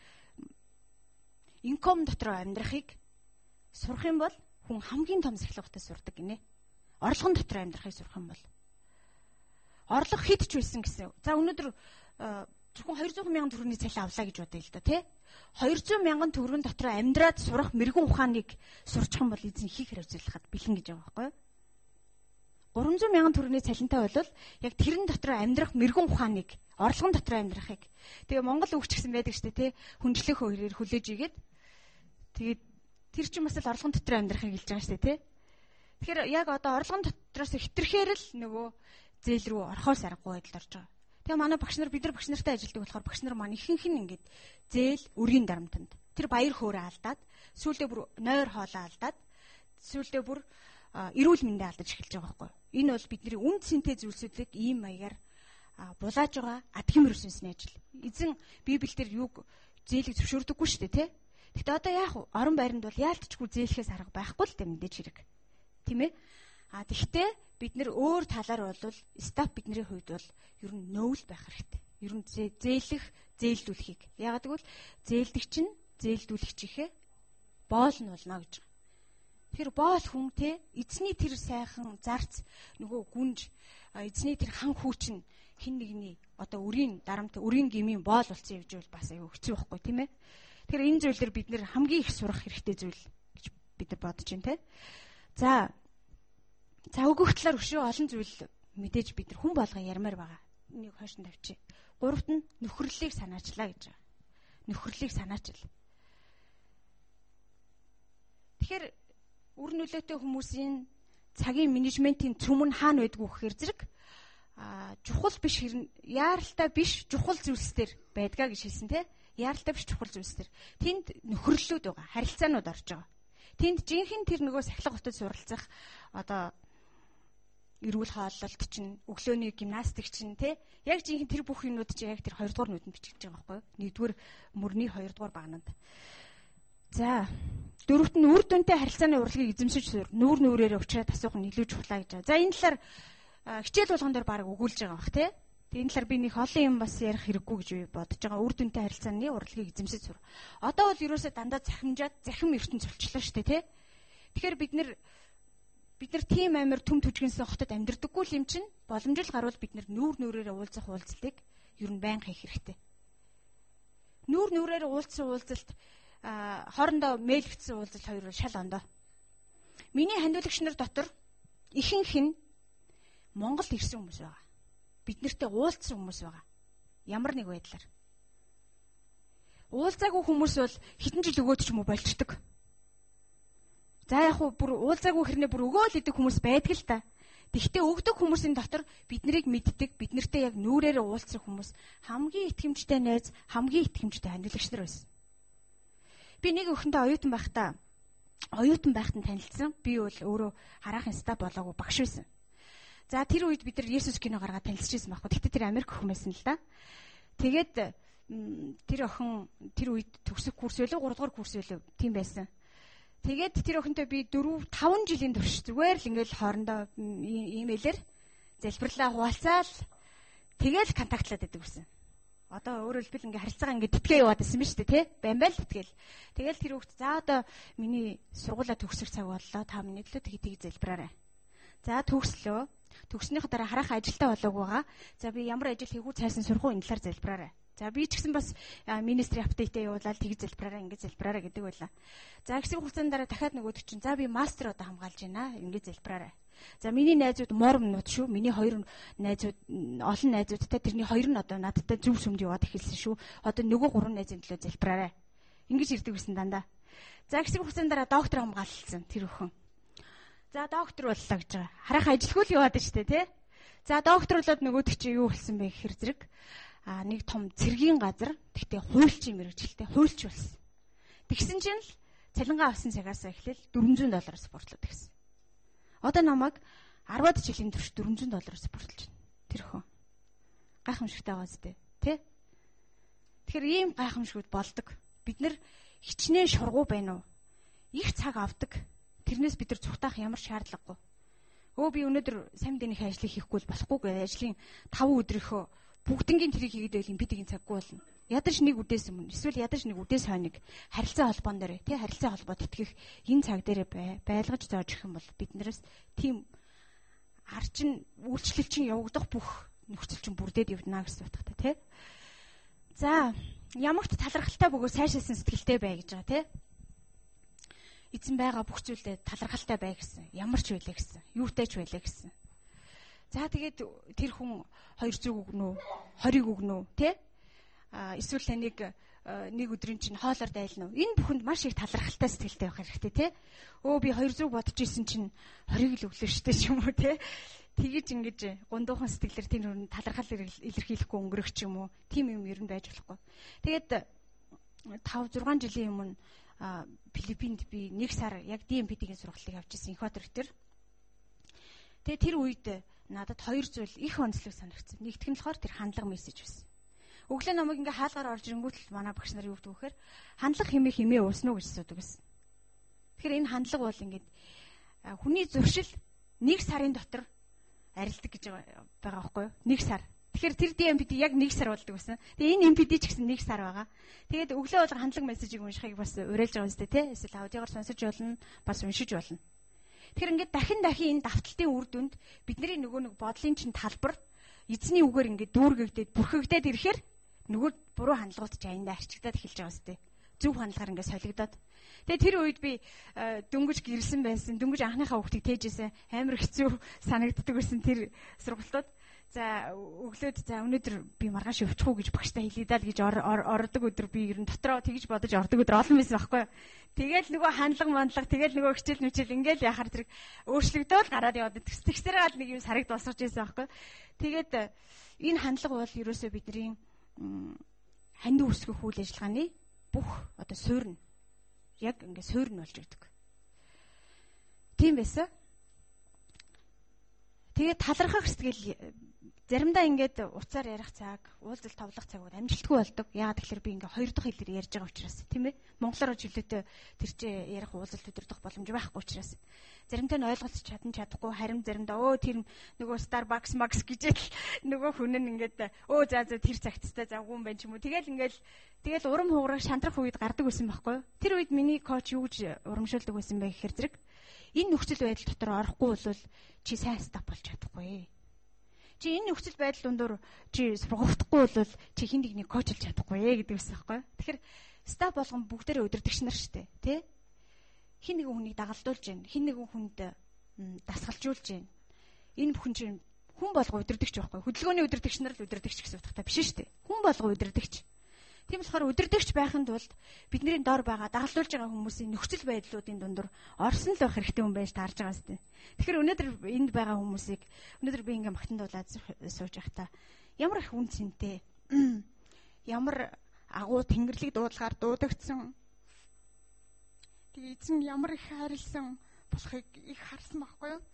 инком дотор амьдрахыг сурах юм бол хүн хамгийн том сахилгатай сурдаг гинэ. Орлогон дотор амьдрахыг сурах юм бол орлого хэд ч байсан гэсэн. За өнөөдөр зөвхөн хоёр зуун мянган төгрөгийн цалин авлаа гэж бодъё л да тий. хоёр зуун мянган төгрөгийн дотор амьдраад сурах мэрэгэн ухааныг сурчих юм бол эзэн хийх хариуцлагад бэлэн гэж байгаа байхгүй юу? гурван зуун мянган төгрөгийн цалинтай бол яг тэрэн дотор амьдрах мэрэгэн ухааныг орлогон дотор амьдрахыг тэгээ Монгол өвч гэсэн байдаг шүү дээ тий. Хүндлэх хөрөөр хүлээж игээд тэгээд тэр чинь бас л орлогон дотор амьдрахыг хэлж байгаа шүү дээ тий. Тэгэхээр яг одоо орлогон дотроос хэтэрхээр л нөгөө зээл рүү орхоос аргагүй байдалд орж байгаа. Тэгээ манай багш нар бид нар багш нартай ажилладаг болохоор багш нар маань ихэнх нь ингээд зээл өрийн дарамтанд тэр баяр хөөрэ алдаад сүүлдээ бүр нойр хоолоо алдаад сүүлдээ бүр эрүүл мэндэ алдаж эхэлж байгаа байхгүй. Энэ бол бидний үн цэнтэй зүйлсүүдийг ийм маягаар булааж байгаа адгим ерөөсөнсний ажил. Эзэн Библиэлд юуг зээлийг зөвшөөрдөггүй шүү дээ тий. Гэхдээ одоо яах вэ? Орон байранд бол яалтчгүй зээлхээс арга байхгүй л дээ мэдээж хэрэг. Тийм ээ? А тэгвэл бид нэр өөр талаар бол стап бидний хувьд бол ер нь нөөл байх хэрэгтэй. Ер нь зээлэх, зээлдүүлэхийг. Яагаад гэвэл зээлдэг чинь зээлдүүлэгчийнхээ боол нь болно гэж. Тэр боол хүн те эзний тэр сайхан зарц нөгөө гүнж эзний тэр хан хүүч нь хин нэгний одоо өрийн дарамт өрийн гмийн боол болсон явж бол бас аюу хэцүү байхгүй тийм ээ. Тэгэхээр энэ зүйлээр бид нэр хамгийн их сурах хэрэгтэй зүйл гэж бид нар бодож байна те. За за өгөх талаар өшөө олон зүйл мэдээж бид нар хүн болгоо ярмаар байгаа. Энийг хойш нь тавьчих. Гуравт нь нөхөрлөлийг санаачлаа гэж байгаа. Нөхөрлөлийг санаачил. Тэгэхээр үр нөлөөтэй хүмүүсийн цагийн менежментийн цөм нь хаана байдгүй гэхээр зэрэг а чухал биш хэрн яаралтай биш чухал зүйлсээр байдгаа гэж хэлсэн те. Яаралтай биш чухал зүйлсээр. Тэнд нөхөрлөлүүд байгаа. Харилцаанууд орж байгаа. Тэнд жинхэнэ тэр нөгөө сахилга хотод суралцах одоо эрүүл хооллолт чинь, өглөөний гимнастик чинь те. Яг жинхэнэ тэр бүх юмнууд чинь яг тэр хоёрдугаар нүдэнд бичиж байгаа байхгүй юу? Нэгдүгээр мөрний хоёрдугаар багнанд. За дөрөвт нь үр дүнтэй харилцааны урлагийг эзэмшиж сур. Нүүр нүрээрээ уучраад асуух нь илүү чухлаа гэж байгаа. За энэ талаар хичээл болгон дээр баг өгүүлж байгаа бах тий. Тэгээ энэ талаар би нэг олон юм бас ярих хэрэггүй гэж би бодож байгаа. Үр дүнтэй харилцааны урлагийг эзэмшиж сур. Одоо бол ерөөсөө дандаа захимжаад захим ертөнц болчихлоо шүү дээ тий. Тэгэхээр бид нэр бид нар тийм амир төм түжгэнсэн хотод амьдрдаггүй л юм чинь боломжтой гарвал бид нар нүүр нүрээрээ уулзах уулзалтыг ер нь байнга хийх хэрэгтэй. Нүүр нүрээр уулзсан уулзалт хоорондоо мэйл бичсэн уулзалт хоёр шал ондоо. Миний ханиулагч нар дотор ихэнх нь Монголд ирсэн хүмүүс байгаа. Бид нартэй уулзсан хүмүүс байгаа. Ямар нэг байдлаар. Уулзаагүй хүмүүс бол хэдэн жил өгөөд ч юм уу болчдөг. За яг хуу бүр уулзаагүй хэрнээ бүр өгөөл идэг хүмүүс байдаг л та. Тэгвэл өгдөг хүмүүсийн дотор бид нарыг мэддэг, бид нартэй яг нүрээрээ уулзсан хүмүүс хамгийн итгэмжтэй найз, хамгийн итгэмжтэй ханиулагч нар байсан. Би нэг өхөндөө оюутан байхдаа оюутан байхад нь танилцсан. Би бол өөрөө хараахан ста болоогүй багш байсан. За тэр үед бид нар Есүс кино гаргаад танилцчихсан байхгүй. Тэгтээ тэр Америк охин байсан л да. Тэгээд тэр охин тэр үед төгсөх курс байлаа, гурав дахь курс байлаа. Тийм байсан. Тэгээд тэр охинтой би дөрөв таван жилийн турш зүгээр л ингээл хоорондоо имэйлэр залбирлаа хуваалцаал тэгээд контактлаад байдаг гэсэн. Одоо өөрөөр хэлбэл ингээ харилцаагаа ингээ тэтгээ яваад байсан биз дээ тий? Байн байл тэтгэл. Тэгэл тэр хүүхд за одоо миний сургуулаа төгсөх цаг боллоо. Та миний төлөө тгий тгий залбираарай. За төгслөө. Төгснөхийн дараа харах ажилтаа болоогүй байгаа. За би ямар ажил хийгүү цайсан сурах уу энэ талаар залбираарай. За би ч гэсэн бас министри апдейтээ явуулаад тгий залбираарай, ингээ залбираарай гэдэг байлаа. За хэсэг хугацааны дараа дахиад нөгөөд чинь за би мастер одоо хамгаалж байна. Ингээ залбираарай. За миний найзууд мормнууд шүү. Миний хоёр найзууд олон найзуудтай тэрний хоёр нь одоо надтай зөв сүмд яваад эхэлсэн шүү. Одоо нөгөө гурван найзын төлөө залбираарай Ингэж ирдэг байсан дандаа. За хэсэг хугацаанд дараа доктор хамгаалсан тэр өхөн. За доктор боллоо гэж байгаа. Харах ажилгүй л яваад штэ тий. За доктор болоод нөгөөдөг чи юу болсон бэ гэхэр зэрэг а нэг том цэргийн газар тэгтээ хуульчийн мэрэгчлээ хуульч болсон. Тэгсэн чинь л цалингаа авсан цагаас эхлээл дөрвөн зуун доллароос борлоод гисэн. Одоо намайг арваад жилийн турш дөрвөн зуун доллароос борлуулж байна. Тэр өхөн. Гайхамшигтай байгаа зү тий. Тэгэхээр ийм гайхамшгууд болдог. Бид нар хичнээн шургуу байна уу? Их цаг авдаг. Тэрнээс бид нар цухтаах ямар шаардлагагүй. Өө би өнөөдөр сайн дэнийх ажлыг хийхгүй бол болохгүй гэдэг ажлын таван өдрийнхөө бүгднгийн тэрийг хийгээд байл бид ийм цаггүй болно. Ядаж нэг үдээс өмнө эсвэл ядаж нэг үдээс хойног харилцаа холбоон дээр тий харилцаа холбоод итгэх энэ цаг дээр байлгаж зааж өгөх юм бол биднээс тийм арчин үйлчлэлчин явагдах бүх нөхцөл чинь бүрдээд явна гэсэн утгатай тий. За ямагт талархалтай бөгөөд сайшаасан сэтгэлтэй бай гэж байгаа тий. Эзэн байгаа бүх зүйлдээ талархалтай бай гэсэн. Ямар ч байлаа гэсэн. Юутай ч байлаа гэсэн. За тэгээд тэр хүн хоёр зүг өгнө үү? хориг өгнө үү? Тэ? А эсвэл таныг нэг өдрийн чинь хоолоор дайлна уу? Энэ бүхэнд маш их талархалтай сэтгэлтэй байх хэрэгтэй тий. Өө би хоёр зүг бодож исэн чинь хориг л өглөө штэ ч юм уу тий. Тэгэж ингэж гундуухан сэтгэлээр тэр хүн талархал илэрхийлэхгүй өнгөрөх ч юм уу. Тим юм ер нь байж болохгүй. Тэгээд таван зургаан жилийн өмнө Филиппинд би нэг сар яг ди эм пи-ийн сургалтыг авч ирсэн Эквадор дээр. Тэгээ тэр үед надад хоёр зүйл их онцлог санагдсан. Нэгтгэн болохоор тэр хандлага мессеж байсан. Өглөө намайг ингээ хаалгаар орж ирэнгүүт л манай багш нар юу гэдэг вэхээр хандлага хэмээ хэмээ уусна уу гэж асуудаг байсан. Тэгэхээр энэ хандлага бол ингээд хүний зуршил нэг сарын дотор арилдаг гэж байгаа байхгүй юу? Нэг сар. Тэгэхээр тэр ди эм пи яг нэг сар болдог байсан. Тэгээ энэ эм пи ди ч гэсэн нэг сар байгаа. Тэгээд өглөө болго хандлага мессежийг уншихыг бас уриалж байгаа юм зү тэ. Эсвэл аудиогоор сонсож болно, бас уншиж болно. Тэгэхээр ингээд дахин дахин энэ давталтын үр дүнд бидний нөгөө нэг бодлын чинь талбар эзний үгээр ингээд дүүргэгдээд бүрхэгдээд ирэхээр нөгөө буруу хандлагууд ч аяндаа арчигдаад эхэлж байгаа зү тэ. Зөв хандлагаар ингээд солигдоод. Тэгээ тэр үед би дөнгөж гэрэлсэн байсан. Дөнгөж анхныхаа хүүхдийг тээжсэн амар хэцүү санагддаг байсан тэр сургалтууд. За өглөөд за өнөөдөр би маргааш явчихгүй гэж багштай хэлээ даа гэж ордог өдөр би ер нь дотроо тэгж бодож ордог өдөр олон байсан байхгүй. Тэгэл нөгөө хандлага мандлага тэгэл нөгөө хичээл нүчэл ингээл яхаар зэрэг өөрчлөгдөөл гараад яваад тэгсээр гал нэг юм сарагд босгож байсан байхгүй. Тэгээд энэ хандлага бол ерөөсөө бидний ханд үсгэх үйл ажиллагааны бүх одоо суурь нь яг ингээ суурь нь болж өгдөг. Тийм байсан. Тэгээд талархах сэтгэл заримдаа ингээд уцаар ярих цаг, уулзалт товлох цагууд амжилтгүй болдог. Яагаад тэгэхээр би ингээд хоёр дахь хэлээр ярьж байгаа учраас тийм ээ. Монголоор жилдээ тэр чинь ярих уулзалт өдөрдох боломж байхгүй учраас. Заримдаа нь ойлголцож чадан чадахгүй, харин заримдаа өө тэр нөгөө Starbucks Max гэж л нөгөө хүн нь ингээд өө за за тэр цагттай завгүй юм байна ч юм уу. Тэгэл ингээд тэгэл урам хугарах шантрах үед гардаг байсан байхгүй юу? Тэр үед миний коуч юу гэж урамшуулдаг байсан бэ гэхээр зэрэг энэ нөхцөл байдал дотор орохгүй бол чи сайн стап болж чадахгүй. Чи энэ нөхцөл байдал дундуур чи сургагдахгүй бол чи хин нэгний коучлж чадахгүй гэдэг байсан байхгүй. Тэгэхээр стап болгон бүгдээрээ өдөртөгч нар штэ тий. Хин нэгэн хүнийг дагалдуулж гин, хин нэгэн хүнд дасгалжуулж гин. Энэ бүхэн чинь хүн болго өдөртөгч байхгүй. Хөдөлгөөний өдөртөгч нар л өдөртөгч гэсэн утгатай биш штэ. Хүн болго өдөртөгч. Тийм болохоор өдөртөгч байхын тулд бидний дор байгаа дагалдуулж байгаа хүмүүсийн нөхцөл байдлуудын дундуур орсон л байх хэрэгтэй хүн байж таарж байгаа сте. Тэгэхээр өнөөдөр энд байгаа хүмүүсийг өнөөдөр би ингээм магтандуулаад сууж байхдаа ямар их үн цэнтэй ямар агуу тэнгэрлэг дуудлагаар дуудагдсан тэгээ эзэн ямар их хайрлсан болохыг их харсан байхгүй юу?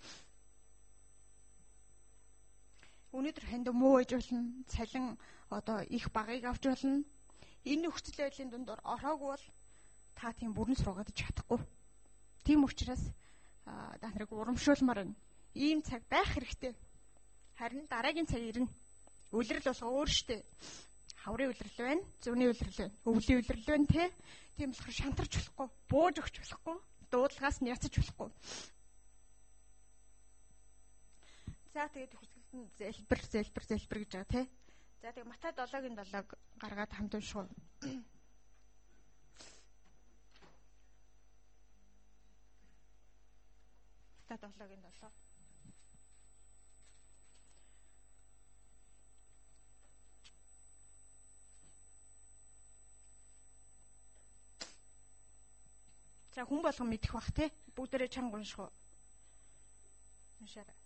Өнөөдөр ханд муу ээж болно, цалин одоо их багыг авч болно. Энэ нөхцөл байдлын дундор ороогүй бол та тийм бүрэн сургадаж чадахгүй. Тийм учраас та нарыг урамшуулмаар байна. Ийм цаг байх хэрэгтэй. Харин дараагийн цаг ирнэ. Үлрэл болохоо өөр штэ. Хаврын үлрэл байна, зүүнний үлрэл байна, өвлийн үлрэл байна те. Тийм болохоор шантарч болохгүй, бууж өгч болохгүй, дуудлагаас нь яцаж болохгүй. За тэгээд хүсгэлт нь зэлбэр, зэлбэр, зэлбэр гэж байгаа те. За тэгээ Матай долоогийн долоог гаргаад хамт уншгүй. Матай долоогийн долоо. За хүн болгон мэдэх бах те. Бүгдээрээ чанга унших уу? Уншаарай.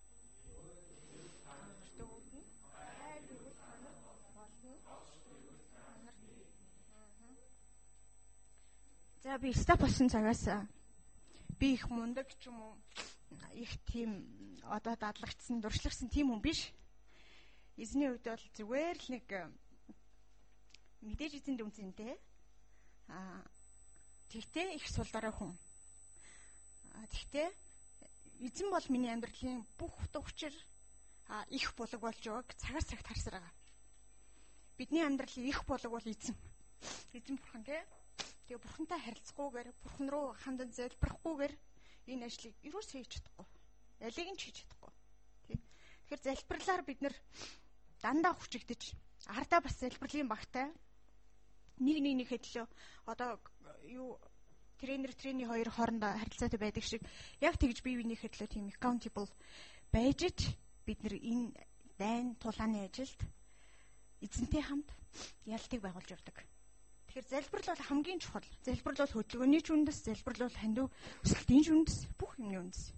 За би стап болсон цагаас би их мундаг ч юм уу их тийм одоо дадлагдсан, дуршлагсан тийм хүн биш. Эзний үед бол зүгээр л нэг мэдээж эзэн дүнцэнтэй. Аа тэгтээ их сул дараа хүн. Аа тэгтээ эзэн бол миний амьдралын бүх утга учир аа их булаг болж байгааг цагаас цагт харсаар байгаа. Бидний амьдралын их булаг бол эзэн. Эзэн бурхан тий. Тэгээ бурхантай харилцахгүйгээр, бурхан руу хандан залбирахгүйгээр энэ ажлыг юусоо хийж чадахгүй. Ялыг нь хийж чадахгүй. Тий. Тэгэхээр залбирлаар бид нэр дандаа хүчигдэж, ардаа бас залбирлын багтай нэг нэгнийхээ төлөө одоо юу тренер трени хоёр хоорондоо харилцаатай байдаг шиг яг тэгж бие биенийхээ төлөө тийм accountable байж ч бид нэр энэ дайн тулааны ажилд эзэнтэй хамт ялтыг байгуулж явдаг. Тэгэхээр залбирал бол хамгийн чухал. Залбирал бол хөдөлгөөний ч үндэс, залбирал бол хандив өсөлтийн ч үндэс, бүх юмны үндэс.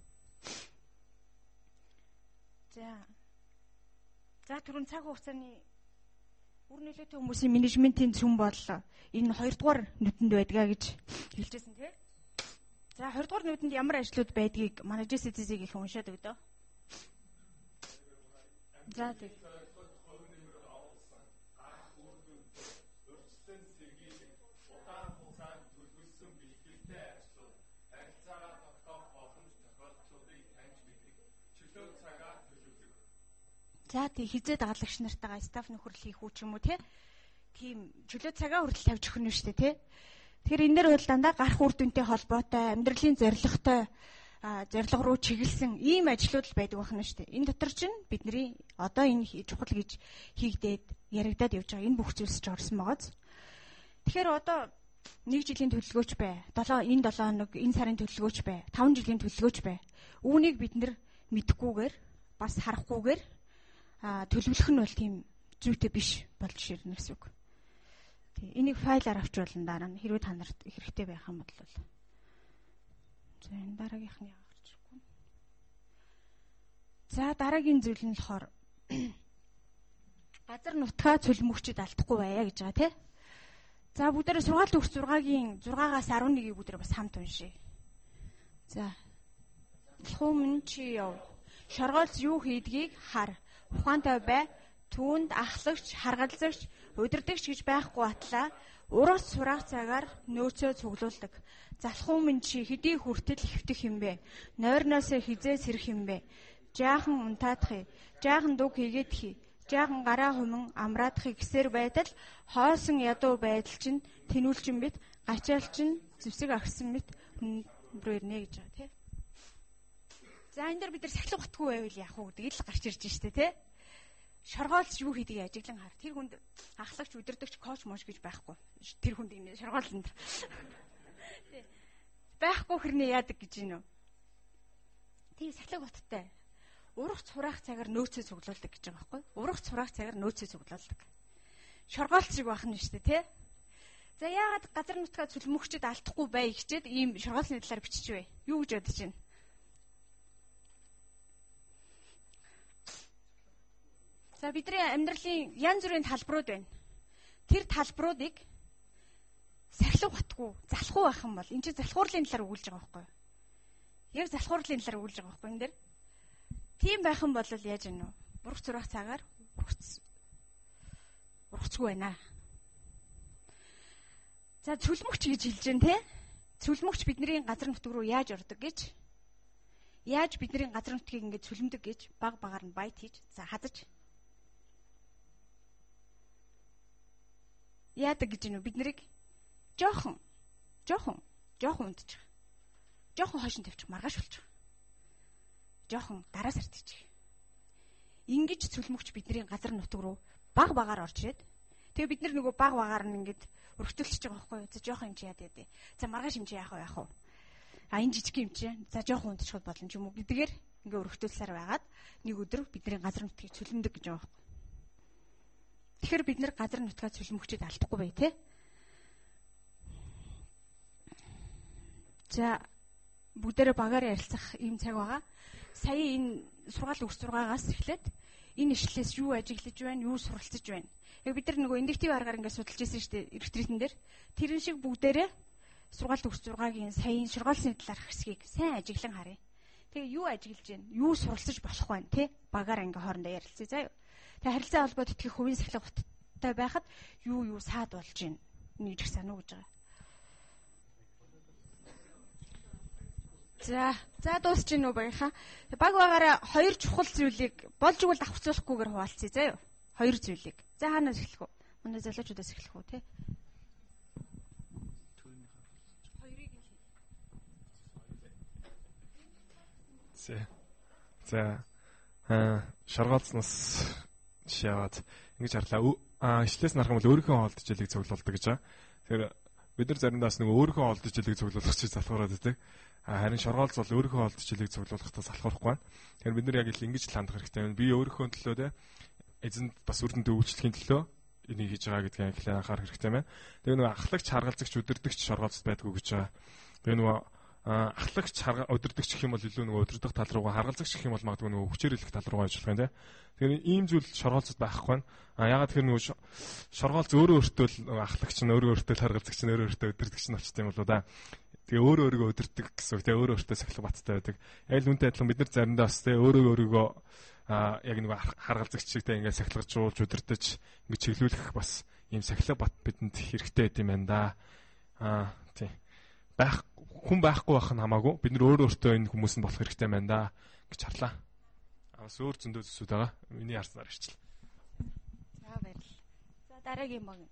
За. За түрүүн цаг хугацааны үр нөлөөтэй хүмүүсийн менежментийн цөм бол энэ хоёрдугаар нүдэнд байдгаа гэж хэлжсэн тий. За хоёрдугаар нүдэнд ямар ажлууд байдгийг манай Джесси-ийг их уншаад өгдөө. За тий. За тий хизээ дагалагч нартайгаа стаф нөхөрлөл хийх үү ч юм уу те. Тийм чөлөө цагаа хүртэл тавьж өгнө шүү дээ те. Тэгэхээр энэ дэр бол дандаа гарах үр дүнтэй холбоотой, амьдралын зорилготой зорилго руу чиглэсэн ийм ажлууд л байдаг байна шүү дээ. Энэ дотор чинь бидний одоо энэ чухал гэж хийгдээд яригадаад явж байгаа энэ бүх зүйлс ч орсон байгааз. Тэгэхээр одоо нэг жилийн төлөвлөгөөч бай. долоо энэ долоо хоног энэ сарын төлөвлөгөөч бай. таван жилийн төлөвлөгөөч бай. Үүнийг бид нэр мэдэхгүйгээр бас харахгүйгээр а төлөвлөх нь бол тийм зүйтэй биш болж ирнэ гэсэн үг. Тий, энийг файлаар авчруулна дараа нь хэрвээ та нарт хэрэгтэй байх юм бол. За энэ дараагийнхны гарчихгүй. За дараагийн зүйл нь болохоор газар нутгаа цөлмөгчөд алдахгүй байя гэж байгаа тий. За бүгдээрээ сургаалт өгч зургагийн зургаагаас арван нэгийг бүгдээрээ бас хамт уншъя. За. Хумын чи яв. Шоргоолц юу хийдгийг хар. Ухаантай бай, түүнд ахлагч, харгалзагч, удирдагч гэж байхгүй атлаа. Урагш сураах цагаар нөөцөө цуглуулдаг. Залхуу минь чи хэдий хүртэл хөвтөх юм бэ? Нойрноос хизээ сэрэх юм бэ? Жаахан унтаадахыг, жаахан дуг хийгээд хий. Жаахан гараа хүмэн амраадахыг гэсээр байтал хоосон ядуу байдал чинь тэнүүлчин бит, гачаалчин зүсэг агсан мэт рүү ирнэ гэж байгаа тийм. За энэ дээр бид нар сахилга батгүй байвал яах вэ гэдэг л гарч ирж штэ тий. Шоргоолч юу хийдгийг ажиглан хар. Тэр хүнд ахлагч, удирдагч, коуч мош гэж байхгүй. Тэр хүнд энэ шоргоолнд. Тий. Байхгүй хэрнээ яадаг гэж гинөө. Тий сахилга баттай. Урах цураах цагаар нөөцөө цуглуулдаг гэж байгаа байхгүй. Урах цураах цагаар нөөцөө цуглуулдаг. Шоргоолч шиг байх нь штэ тий. За яагаад газар нутгаа цөлмөгчөд алдахгүй бай гэчихэд ийм шоргоолны талаар биччихвэ. Юу гэж бодож байна? За бидний амьдралын янз бүрийн талбарууд байна. Тэр талбаруудыг сахилга батгүй, залхуу байх юм бол энэ чинь залхуурлын талаар өгүүлж байгаа байхгүй юу? Яг залхуурлын талаар өгүүлж байгаа байхгүй энэ дэр. Тийм байх юм бол яаж гэнэ үү? Бурх зурах цагаар ургац ургацгүй байна. За цөлмөгч гэж хэлж байна те. Цөлмөгч бидний газар нутг руу яаж ордог гэж? Яаж бидний газар нутгийг ингэж цөлмдөг гэж баг багаар нь байт хийж за хадаж яадаг гэж нү бид нарыг жоохон жоохон жоохон унтчих. Жоохон хойшин тавьчих маргааш болчих. Жоохон дараа сард ичих. Ингиж цөлмөгч бидний газар нутг руу баг багаар орж ирээд тэгээ бид нар нөгөө баг багаар нь ингэж өргөтөлчихөж байгаа байхгүй юу? За жоохон юм чи яа дээ. За маргааш юм чи яах вэ яах вэ? А энэ жижиг юм чи. За жоохон унтчихвол болно ч юм уу гэдгээр ингээ өргөтөлсээр байгаад нэг өдөр бидний газар нутгийг цөлмдөг гэж байгаа байхгүй. Тэгэхээр бид нэр газар нутгаа цөлмөгчөд алдахгүй бай тээ. За бүгдээрээ багаар ярилцах ийм цаг байгаа. Сая энэ сургаал өгс зургаагаас эхлээд энэ ишлэлээс юу ажиглаж байна, юу суралцж байна. Яг бид нар нөгөө индуктив аргаар ингээд судалж ирсэн шүү дээ ретритэн дээр. Тэрэн шиг бүгдээрээ сургаал өгс зургаагийн саяын шургаалсны талаарх хэсгийг сайн ажиглан харъя. Тэгээ юу ажиглаж байна, юу суралцж болох байна те багаар ингээ хоорондоо ярилцъя заа юу. Тэгээ харилцаа холбоод итгэх хувийн сахилга баттай байхад юу юу саад болж байна. Нэг их санаа гэж байгаа. За, за дуусч гинөө багийнхаа. Баг багаараа хоёр чухал зүйлийг болж игэл давхцуулахгүйгээр хуваалцъя заа юу. Хоёр зүйлийг. За хаанаас эхлэх вэ? Манай залуучуудаас эхлэх үү те? Хоёрыг нь. За. За. Аа, шаргаалцнаас шиаваад ингэж харлаа. Аа, ишлээс нарах юм бол өөрийнхөө хоолд хичээлийг цуглуулдаг гэж байгаа. Тэгэхээр бид нар заримдаас нөгөө өөрийнхөө хоолд хичээлийг цуглуулах гэж залхуураад байдаг. Харин шоргоолц бол өөрийнхөө хоолд хичээлийг цуглуулахдаа салхуурахгүй байна. Тэгэхээр бид нар яг л ингэж л хандах хэрэгтэй байна. Би өөрийнхөө төлөө те эзэнд бас үрдэн дөвчлөхийн төлөө энийг хийж байгаа гэдгийг анхлаа анхаарах хэрэгтэй байна. Тэгээ нөгөө ахлагч, харгалзагч, өдөрдөгч шоргоолцд байдгүй гэж байгаа. Тэгээ нөгөө ахлагч, өдөрдөгч гэх юм бол илүү нөгөө өдөрдөх тал руугаа, харгалзагч гэх юм бол магадгүй нөгөө хүчээрэлэх тал руугаа ажиллах юм те. Тэгэхээр ийм зүйл шоргоолцод байхгүй байна. А ягаад тэгэхээр нөгөө шоргоолц өөрөө өөртөө л ахлагч нь өөрөө өөртөө л харгалзагч нь өөрөө өөртөө өдөрдөгч нь болчтой юм болоо да. Тэгээ өөрөө өөрийгөө өдөрдөг гэсэн үг. Тэгээ өөрөө өөртөө сахилга баттай байдаг. Яг л үнтэй адилхан бид нар заримдаа бас тэгээ өөрөө өөрийгөө аа яг нэг харгалзагч чигтэй ингээд сахилгажуулж өдөрдөж ингээд чиглүүлэх бас ийм сахилга бат бидэнд хэрэгтэй байт юм байна да. Аа тий. Байх хүн байхгүй байх нь хамаагүй. Бид нар өөрөө өөртөө энэ хүмүүс нь болох хэрэгтэй байна да гэж харлаа. Аа бас өөр зөндөө зүйлсүүд байгаа. Миний харснаар ирчихлээ. За баярлалаа. За дараагийн баг.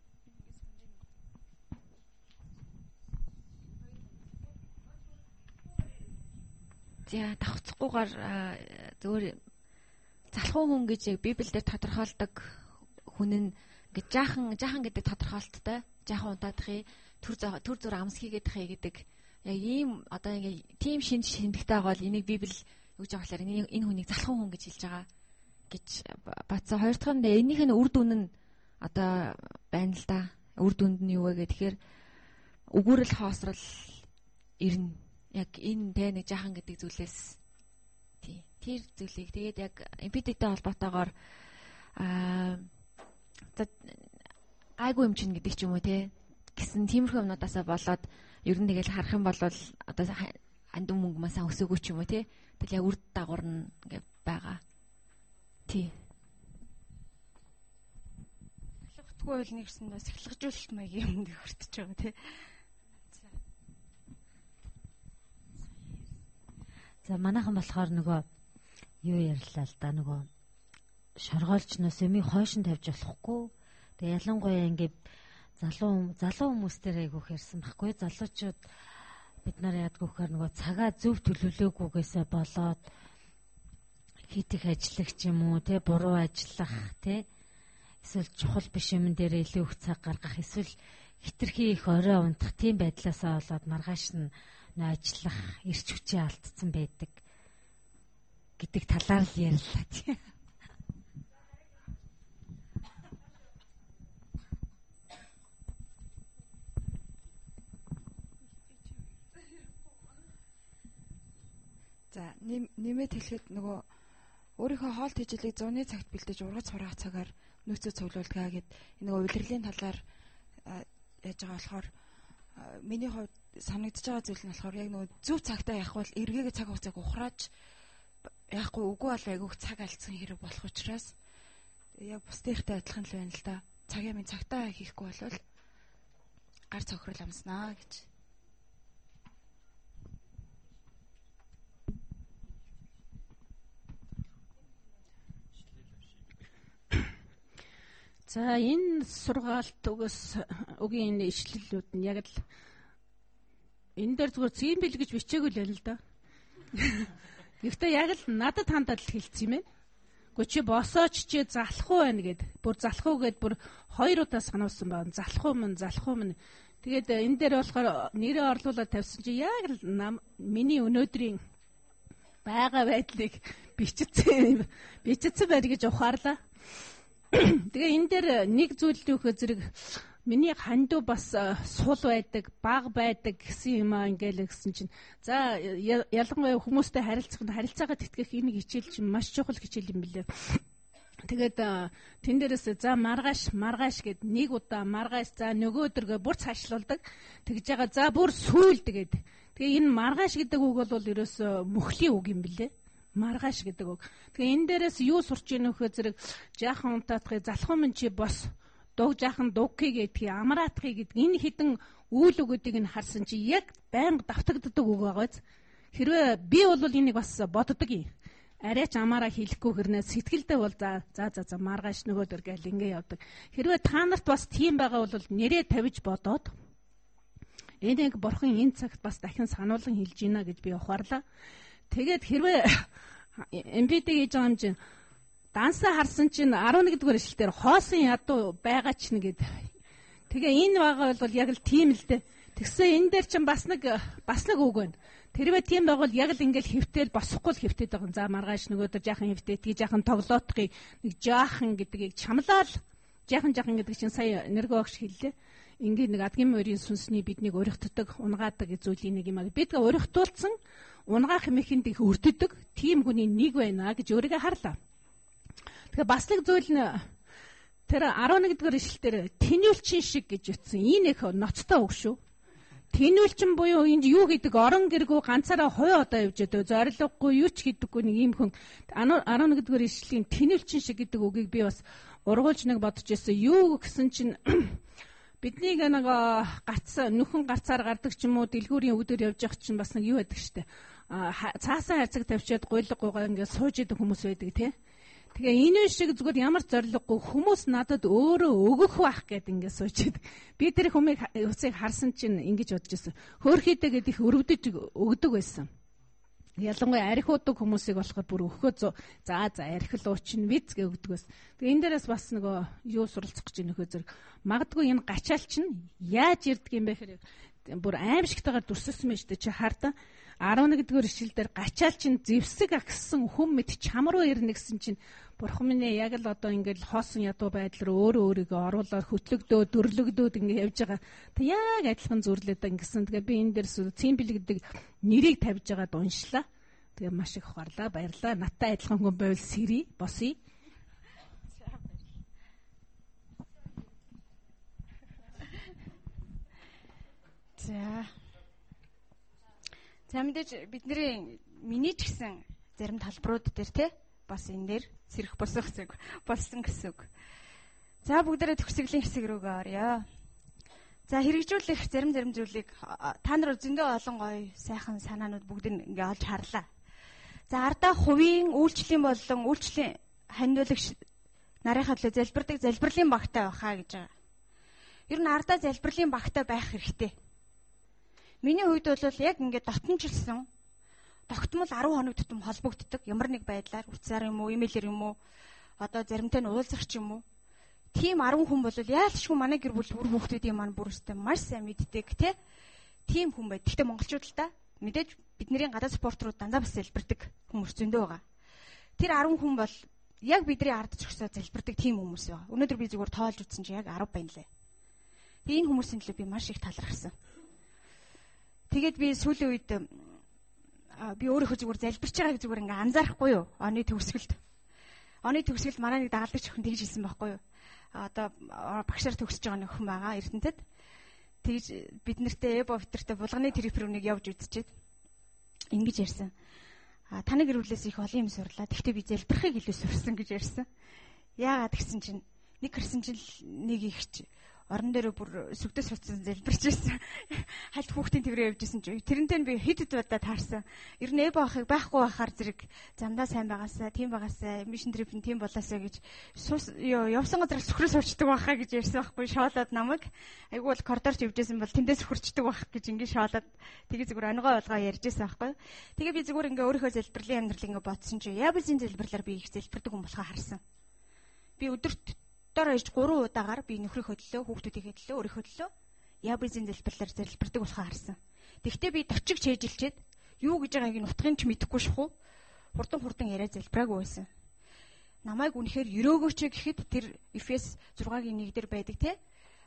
За давхцахгүйгээр зөвөр залхуу хүн гэж Библиэлд тодорхойлдог хүн нь ингээд жаахан жаахан гэдэг тодорхойлолттой жаахан унтаадахыг төр төр зур амс хийгээдхий гэдэг яг ийм одоо ингээд тийм шинж шинжтэй байгаа бол энийг Библи юу гэж байгаа болохоор энэ хүнийг залхуу хүн гэж хэлж байгаа гэж бацаа. Хоёр дахь нь энийх нь үр дүн нь одоо байна л да. Үр дүнд нь юу вэ гэхээр өгүүрэл хоосрол ирнэ. Яг энэ тэ нэг жаахан гэдэг зүйлээс тий тэр зүйлийг тэгээд яг эмпатитэй холбоотойгоор аа гайгүй юм чинь гэдэг ч юм уу те гэсэн тиймэрхүү юмнуудаасаа болоод ер нь тэгэл харах юм бол одоо андун мөнгө масаа өсөөгөө ч юм уу те тэгэл яг үрд дагавар нь ингээ байгаа тий сахилгахгүй бол нэгсэн бас сахилгажуулалт маягийн юм дээр хүртэж байгаа те. За манайхан болохоор нөгөө юу ярьлаа л да нөгөө шоргоолчноос юмыг хойш нь тавьж болохгүй. Тэгээ ялангуяа ингээд залуу залуу хүмүүстээр айгүйх ярьсан байхгүй. Залуучууд бид нар яадгүйхээр нөгөө цагаа зөв төлөвлөөгүйгээсээ болоод хийх ажлах ч юм уу те буруу ажиллах те эсвэл чухал биш юм дээр илүү их цаг гаргах эсвэл хитрхи их орой унтах тийм байдлаасаа болоод маргааш нь ажиллах эрч хүчээ алдсан байдаг гэдэг талаар л ярьлаа тий. За нэмээд хэлэхэд нөгөө өөрийнхөө хоолт хичээлийг зуны цагт бэлдэж ургац хураах цагаар нөөцөө цуглуулдгаа гэд нөгөө улирлын талаар яаж байгаа болохоор миний хувьд санагдаж байгаа зүйл нь болохоор яг нөгөө зөв цагтаа явах бол эргээгээ цаг хугацааг ухрааж яахгүй үгүй бол айгүйх цаг алдсан хэрэг болох учраас яг бусдынхтай адилхан л байна л да. Цагийн минь цагтаа хийхгүй болвол гар цохрол амснаа гэж. За энэ сургаалт угс үгийн энэ ишлэлүүд нь яг л энэ дээр зүгээр зэм бэл гэж бичээгүй л байл л да. Гэхдээ яг л надад хандаад л хэлсэн юм байна. Гэхдээ чи босооч чи залахгүй байна гэд. Бүр залахгүй гэд бүр хоёр удаа сануулсан байна. Залахгүй мэн залахгүй мэн. Тэгээд энэ дээр болохоор нэрээ орлуулаад тавьсан чи яг л миний өнөөдрийн байгаа байдлыг бичсэн бичсэн байр гэж ухаарлаа. Тэгээ энэ дээр нэг зүйл юу гэхээр зэрэг миний хандуу бас сул байдаг, баг байдаг гэсэн юм аа ингээл гэсэн чинь. За ялангуяа хүмүүстэй харилцахад харилцаагаа тэтгэх энэ хичээл чинь маш чухал хичээл юм билээ. Тэгээд тэн дээрээс за маргааш маргааш гэд нэг удаа маргааш за нөгөө өдргөө бүр цаашлуулдаг. Тэгж байгаа за бүр сүүл тэгээд. Тэгээ энэ маргааш гэдэг үг бол ерөөсө мөхлийн үг юм билээ. Маргааш гэдэг үг. Тэгээ энэ дээрээс юу сурч ийнө вөхөө зэрэг жаахан унтаатхыг залхуу минь чи бос дуг жаахан дугхий гэдгийг амраатхий гэдэг энэ хідэн үйл өгөөдийг нь харсан чи яг байнга давтагддаг үг байгааз. Хэрвээ би бол энийг бас боддог юм. Арайч амаараа хийхгүй хэрнээ сэтгэлдээ бол за за за маргааш нөгөөдөр гэл ингэ явдаг. Хэрвээ та нарт бас тийм байгаа бол нэрээ тавьж бодоод энийг бурхан энэ цагт бас дахин сануулan хэлж гинэ гэж би ухаарлаа. Тэгээд хэрвээ эм пи ти гэж байгаа юм чинь дансаа харсан чинь арван нэг дугаар ишлэлээр хоосон ядуу байгаа ч нэгэд. Тэгээ энэ байгаа бол яг л тийм л дээ. Тэгсэн энэ дээр чинь бас нэг бас нэг үг байна. Тэрвээ тийм байгал яг л ингээл хөвтөл босохгүй л хөвтөд байгаа. За маргааш нөгөөдөр жаахан хөвтөө тгий жаахан тоглоотхыг нэг жаахан гэдгийг чамлаад жаахан жаахан гэдэг чинь сая энерги багш хэллээ. Ингээд нэг адгийн морийн сүнсний биднийг уригддаг, унгаадаг зүйлийн нэг юм аа. Бид уригдуулсан унгаах мэхэнд их өрддөг тийм хүний нэг байна гэж өөрийгөө харлаа. Тэгэхээр бас нэг зүйл нь тэр арван нэг дугаар ишлэлээр тэнүүлчин шиг гэж утсан. Энэ их ноцтой үг шүү. Тэнүүлчин буюу энд юу гэдэг орон гэргүү ганцаараа хой одоо явж өдөө зориггүй юу ч гэдэггүй нэг юм хүн арван нэг дугаар ишлэлийн тэнүүлчин шиг гэдэг үгийг би бас ургуулж нэг бодож ирсэн. Юу гэсэн чинь биднийг нэг гац нүхэн гарцаар гардаг ч юм уу дэлгүүрийн өвдөр явж явах чинь бас нэг юу байдаг штэ. Цаасан хайцаг тавьчаад гуйлгуугаа ингээд сууж идэг хүмүүс байдаг тий. Тэгээ энэ шиг зүгээр ямар зориггүй хүмүүс надад өөрөө өгөх байх гэд ингээд суучид. Би тэр хүмүүсийг харсан чинь ингэж бодож байсан. Хөөхийдээ гэд их өрөвдөж өгдөг байсан. Ялангуяа архиудаг хүмүүсийг болохоор бүр өгөхөө за за архил уучин виз гэ өгдөг байсан. Тэгээ энэ дээрээс бас нөгөө юу суралцах гэж нөхөө зэрэг магадгүй энэ гачаал чинь яаж ирдэг юм бэ гэхээр бүр аимшигтайгаар дүрсэлсэн байж тээ чи хардаа арван нэг дугаар ишлэлдэр гачаал чинь зэвсэг агссан хүм мэд чам руу ирнэ гэсэн чинь бурхан минь яг л одоо ингээд хоосон ядуу байдлаар өөрөө өөрийгөө оруулаад хөтлөгдөө дөрлөгдөөд ингээд явж байгаа. Тэг яг адилхан зүрлээд ингэсэн. Тэгээ би энэ дээрс цимбэл гэдэг нэрийг тавьж байгаад уншлаа. Тэгээ маш их ухаарлаа, баярлаа. Наттай адилхан хүн байвал сэрий, босъё. За. За мэдээж бидний миний ч гэсэн зарим талбарууд дээр те бас энэ дээр сэрэх болсон гэсэн үг болсон гэсэн үг. За бүгдээрээ төгсгөлийн хэсэг рүүгээ орё. За хэрэгжүүлэх зарим зарим зүйлийг та нар зөндөө олон гоё сайхан санаанууд бүгд ингээ олж харлаа. За ардаа хувийн үйлчлэлийн болон үйлчлэлийн ханиулагч нарийнхаа төлөө залбирдаг залбирлын багтай байхаа гэж байгаа. Ер нь ардаа залбирлын багтай байх хэрэгтэй. Миний хувьд бол яг ингээд дотомжилсан тогтмол арван хоног тутам холбогддог ямар нэг байдлаар утсаар юм уу, имэйлэр юм уу, одоо заримтай нь уулзах ч юм уу. Тим арван хүн бол яалтчгүй манай гэр бүл бүр хүүхдүүдийн маань бүр өстэй маш сайн мэддэг тий. Тим хүн байд. Гэхдээ монголчууд л та мэдээж бидний гадаад спортрууд дандаа бас залбирдаг хүмүүс зөндөө байгаа. Тэр арван хүн бол яг бидний ард зогсоо залбирдаг тим хүмүүс байгаа. Өнөөдөр би зүгээр тоолж үзсэн чинь яг арав байна лээ. Тэгээ энэ хүмүүсийн төлөө би маш их талархсан. Тэгээд би сүүлийн үед би өөрийнхөө зүгээр залбирч байгааг зүгээр ингээ анзаарахгүй юу? Оны төгсгөлд. Оны төгсгөлд манай нэг дагалдагч хүн тэгж хэлсэн байхгүй юу? Одоо багшаар төгсөж байгаа нэг хүн байгаа Эрдэнэтэд. Тэгж бид нартэй эбо витертэй булганы терапевтыг явж үзчихэд ингэж ярьсан. А таны гэр бүлээс их олон юм сурлаа. Тэгвэл би залбирахыг илүү сурсан гэж ярьсан. Яагаад гэсэн чинь нэг хэрсэн чинь нэг ихч орон дээр бүр сүгдээс суцсан залбирч байсан. Хальт хүүхдийн тэврээ явж исэн чинь тэрнтэй би хэд хэд удаа таарсан. Ер нь эбо ахыг байхгүй байхаар зэрэг замдаа сайн байгаасаа, тийм байгаасаа, мишн трипн тийм болоосаа гэж явсан газар сөхрөө суучдаг байхаа гэж ярьсан байхгүй шоолоод намайг. Айгу бол коридорч явж исэн бол тэндээс сөхөрчдөг байх гэж ингэ шоолоод тэгээ зүгээр онгой болгоо ярьж исэн байхгүй. Тэгээ би зүгээр ингээ өөрийнхөө залбирлын амьдрал ингээ бодсон чинь ябзын залбирлаар би их залбирдаг хүн болохоо харсан. Би өдөрт дор ээж гурван удаагаар би нөхрийнхөө төлөө, хүүхдүүдийнхээ төлөө, өөрийнхөө төлөө ябзын залбирлаар залбирдаг болохоо харсан. Тэгвэл би точиг чэйжилчээд юу гэж байгааг нь утгын ч мэдэхгүй шахуу. Хурдан хурдан яриа залбираагүй байсан. Намайг үнэхээр өрөөгөөч гэхэд тэр Эфес зургагийн нэг дээр байдаг те.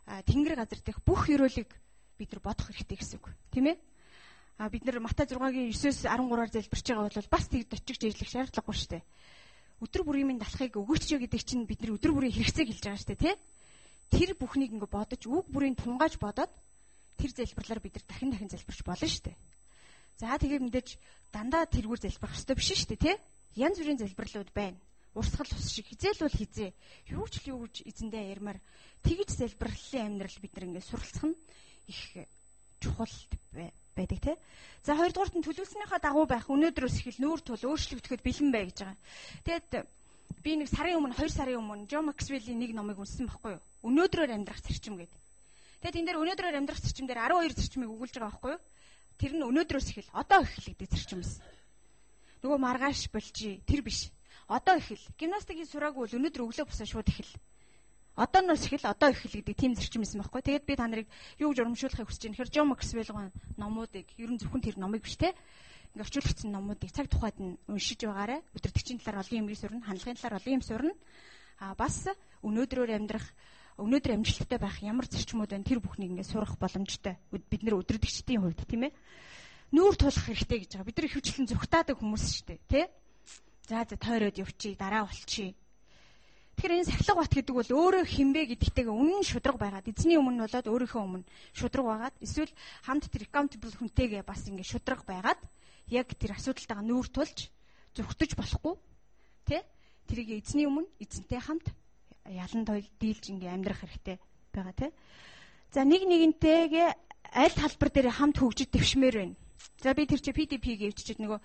тэнгэр газар дэх бүх ёроолыг бид нар бодох хэрэгтэй гэсэн үг. Тийм ээ? А бид нар Матай зургагийн девээс арван гураар залбирч байгаа бол бас тэгд очиж ижлэх шаардлагагүй шүү дээ. Өдөр бүрийн минь далахыг өгөөч гэдэг чинь бид нар өдөр бүрийн хэрэгцээг хэлж байгаа шүү дээ, тий? Тэр бүхнийг ингээ бодож үг бүрийн тунгааж бодоод тэр залбирлаар бид нар дахин дахин залбирч болно шүү дээ. За тэгээд мэдээж дандаа тэргүүр залбирах хэрэгтэй биш шүү дээ, тий? Янз бүрийн залбирлууд байна. Урсгал ус шиг хизээл бол хизээ. Юу ч л юу гэж эзэндээ ярмаар тэгж залбирлын амьдрал бид нар ингээ суралцах нь их чухал байдаг, тий? За хоёрдугаарт нь төлөвлөснийхаа дагуу байх өнөөдрөөс эхэл нүүр тул өөрчлөгдөхөд бэлэн бай гэж байгаа. Тэгээд би нэг сарын өмнө хоёр сарын өмнө Джон Максвеллийн нэг номыг уншсан байхгүй юу? Өнөөдрөөр амьдрах зарчим гэдэг. Тэгээд энэ дээр өнөөдрөөр амьдрах зарчим дээр арван хоёр зарчмыг өгүүлж байгаа байхгүй юу? Тэр нь өнөөдрөөс эхэл, одоо эхэл гэдэг зарчим байсан. Нөгөө маргааш болжий, тэр биш. Одоо эхэл. Гимнастикийн сураагүй бол өнөөдөр өглөө босоо шууд эхэл. Одооноос эхэл, одоо эхэл гэдэг тийм зарчим байсан байхгүй. Тэгээд би та нарыг юу гэж урамшуулахыг хүсэж байна. Тэгэхээр Джон Максвеллийн номуудыг, ерөн зөвхөн тэр номыг биш те. Ингээ орчуулагдсан номуудыг цаг тухайд нь уншиж байгаарай. Өдөртөгчийн талаар олон юмыг сурна, хандлагын талаар олон юм сурна. А бас өнөөдрөөр амьдрах, өнөөдөр амжилттай байх ямар зарчмууд байна тэр бүхнийг ингээ сурах боломжтой. Бид нэр өдөртөгчдийн хувьд тийм ээ. Нүүр тулах хэрэгтэй гэж байгаа. Бид нар хөвчлэн зүгтаадаг хүмүүс шүү дээ, тий? За за тойроод явчих, дараа болчих. Тэгэхээр энэ сахилга бат гэдэг бол өөрөө хинбэ гэдэгтэйгээ үнэн шудраг байгаад эзний өмнө болоод өөрийнхөө өмнө шудраг байгаад эсвэл хамт тэр accountable хүнтэйгээ бас ингэ шудраг байгаад яг тэр асуудалтайгаа нүүр тулж зүгтэж болохгүй, тий? Тэрийг эзний өмнө эзэнтэй хамт ялан тойл дийлж ингэ амьдрах хэрэгтэй байгаа, тий? За нэг нэгнтэйгээ аль талбар дээр хамт хөгжиж дэвшмээр байна. За би тэр чи пи ди пи гэвчихэд нөгөө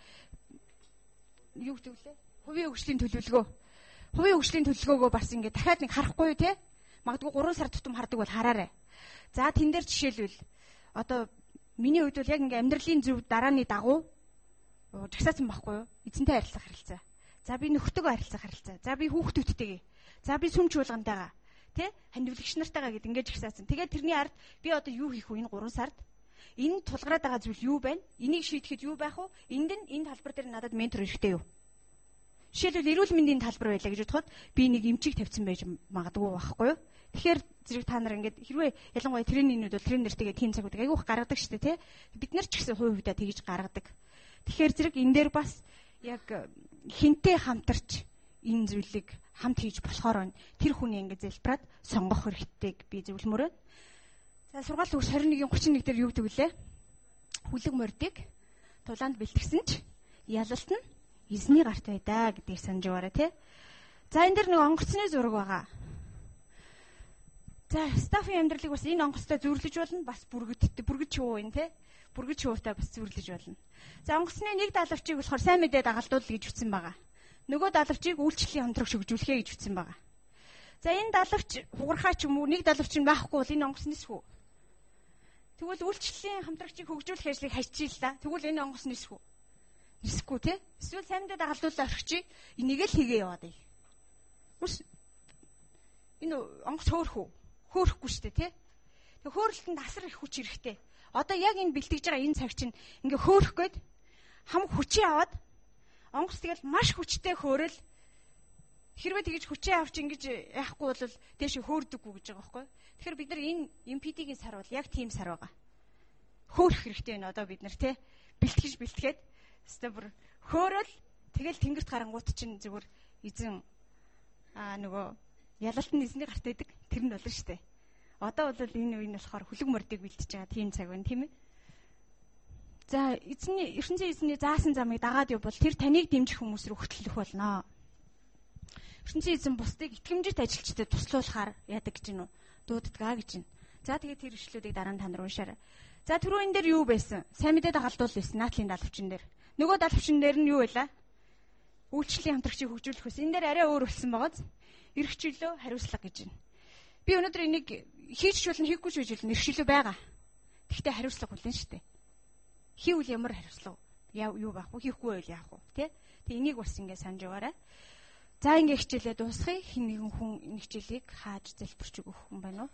юу гэдэг вүлээ? Хувийн хөгжлийн төлөвлөгөө. Хувийн хөгжлийн төлөвлөгөөгөө бас ингэ дахиад нэг харахгүй юу те? Магадгүй гурван сар тутам хардаг бол хараарай. За тэн дээр жишээлбэл одоо миний хувьд бол яг ингэ амьдралын зөв дарааны дагуу жагсаасан байхгүй юу? Эзэнтэй харилцах харилцаа. За би нөхдөдөө харилцах харилцаа. За би хүүхдүүдтэйгээ. За би сүм чуулгантайгаа. Тэ? Хандивлагч нартайгаа гэд ингэж жагсаасан. Тэгээд тэрний ард би одоо юу хийх вэ энэ гурван сард? Энэ тулгараад байгаа зүйл юу байна? Энийг шийдэхэд юу байх вэ? Энд нь энэ талбар дээр надад ментор хэрэгтэй юу? Жишээлбэл эрүүл мэндийн талбар байлаа гэж бодоход би нэг эмчийг тавьсан байж магадгүй байхгүй юу? Тэгэхээр зэрэг та нар ингээд хэрвээ ялангуяа тренинүүд бол тренертэйгээ тийм цагуудыг айгүйх гаргадаг шүү дээ, тэ? Бид нар ч гэсэн хувь хувьдаа тэгж гаргадаг. Тэгэхээр зэрэг энэ дээр бас яг хинтээ хамтарч энэ зүйлийг хамт хийж болохоор тэр хүний ингээд залбираад сонгох хэрэгтэйг би зөвлөмөр байна. За сургаалт төгс двадцать one thirty-one дээр юу гэдэг вүлээ? Хүлэг мордыг тулаанд бэлтгэсэн ч ялалт нь эзний гарт байдаа гэдгийг санаж байгаарай, тий? За энэ дэр нэг онгоцны зураг байгаа. За стафын амьдралыг бас энэ онгоцтой зүрлэж болно, бас бүргэдтэй бүргэж чуу юм, тий? Бүргэж чуутай бас зүрлэж болно. За онгоцны нэг даалгавчийг болохоор сайн мэдээ дагалдуул гэж үтсэн байгаа. Нөгөө даалгавчийг үйлчлэлийн хамтраг шөгжүүлэхэ гэж үтсэн байгаа. За энэ даалгавч хугархаа ч юм уу нэг даалгавч нь байхгүй бол энэ онгоц нисэх үү? Тэгвэл үйлчлэлийн хамтрагчийг хөгжүүлэх ажлыг хайчил та. Тэгвэл энэ онгоц нисэх үү? Нисэхгүй тий? Эсвэл сайн мэдээ дагалдуулаад орчих чи энийг л хийгээ яваад ий. Үс энэ онгоц хөөрөх үү? Хөөрөхгүй шүү дээ тий? Тэг хөөрөлтөнд асар их хүч хэрэгтэй. Одоо яг энэ бэлтгэж байгаа энэ цаг чинь ингээ хөөрөх гээд хам хүчээ аваад онгоц тэгэл маш хүчтэй хөөрөл хэрвээ тэгж хүчээ авч ингэж яахгүй бол дээш хөөрдөггүй гэж байгаа байхгүй. Тэгэхээр бид нар энэ эм пи ди-гийн сар бол яг тийм сар байгаа. Хөөрөх хэрэгтэй байна одоо бид нар тий бэлтгэж бэлтгээд өстой бүр хөөрөл тэгэл тэнгэрт гарангуут чинь зүгээр эзэн аа нөгөө ялалт нь эзний гарт байдаг тэр нь болно шүү дээ. Одоо бол энэ үеийн болохоор хүлэг мордыг бэлтэж байгаа тийм цаг байна тийм ээ. За эзний ертөнцийн эзний заасан замыг дагаад явбал тэр таныг дэмжих хүмүүс рүү хөтлөх болно. ертөнцийн эзэн бусдыг итгэмжит ажилчдад туслуулахаар яадаг гэж гинүү дууддгаа гэж байна. За тэгээд тэр ишлүүдийг дараа нь та нар уншаарай. За түрүү энэ дээр юу байсан? Сайн мэдээ дагалдуул байсан наатлын даалгавчин дээр. Нөгөө даалгавчин дээр нь юу байлаа? Үйлчлэлийн хамтрагчийг хөгжүүлэх ус. Энэ дээр арай өөр болсон байгааз. Ирэх чөлөө хариуцлага гэж байна. Би өнөөдөр энийг хийж ч болно, хийхгүй ч байж болно. Ирэх чөлөө байгаа. Гэхдээ хариуцлага хүлэн шүү дээ. Хийвэл ямар хариуцлага? Яа юу байх вэ? Хийхгүй байл яах вэ? Тэ? Тэг энийг бас ингэ санаж байгаарай. За ингэ хичээлээ дуусгая. Хин нэгэн хүн энэ хичээлийг хааж залбирч өгөх хүн байна уу?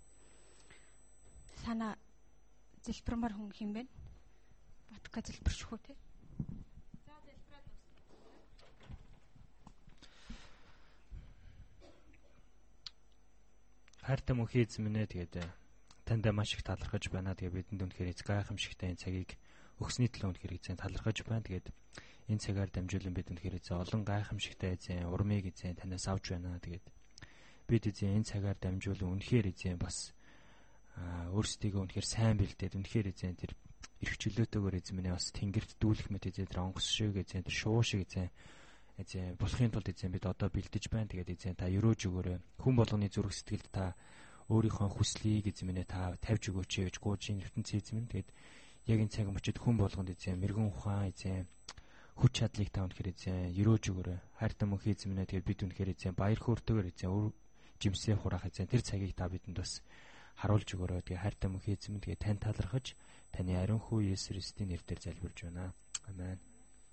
Санаа залбирмаар хүн хэм бэ? Батка залбирч өгөх үү те? За залбираад дуусгая. хайртай мөнхийн эзэн минь ээ тэгээд таньда маш их талархаж байна. Тэгээд бидэнд үнэхээр гайхамшигтай энэ цагийг өгсөний төлөө үнэхээр эзэн талархаж байна. Тэгээд энэ цагаар дамжуулан бид үнэхээр эзэн олон гайхамшигтай эзэн урмыг эзэн танаас авч байна. Тэгээд бид эзэн энэ цагаар дамжуулан үнэхээр эзэн бас өөрсдийгөө үнэхээр сайн бэлдээд үнэхээр эзэн тэр эрх чөлөөтэйгээр эзэн минь бас тэнгэрт дүүлэх мэт эзэн тэр онгоц шиг эзэн тэр шуу шиг эзэн эзэн болохын тулд эзэн бид одоо бэлдэж байна. Тэгээд эзэн та өрөөж өгөөрэй. Хүн болгоны зүрх сэтгэлд та өөрийнхөө хүслийг эзэн минь та тавьж өгөөч гэж гуйж ертөнцийн эзэн минь. Тэгээд яг энэ цаг мөчид хүн болгонд эзэн мэрэгэн ухаан эзэн хүч чадлыг та үнэхээр эзэн өрөөж өгөөрэй. Хайртай мөнхийн эзэн минь тэгээд бид үнэхээр эзэн баяр хөөртэйгээр эзэн өр жимсээ хураах эзэн тэр цагийг та бидэнд бас харуулж өгөөрэй. Тэгээд хайртай мөнхийн эзэн минь тэгээд тань талархаж таны ариун хүү Есүс Христийн нэрээр залбирж байна. Амен.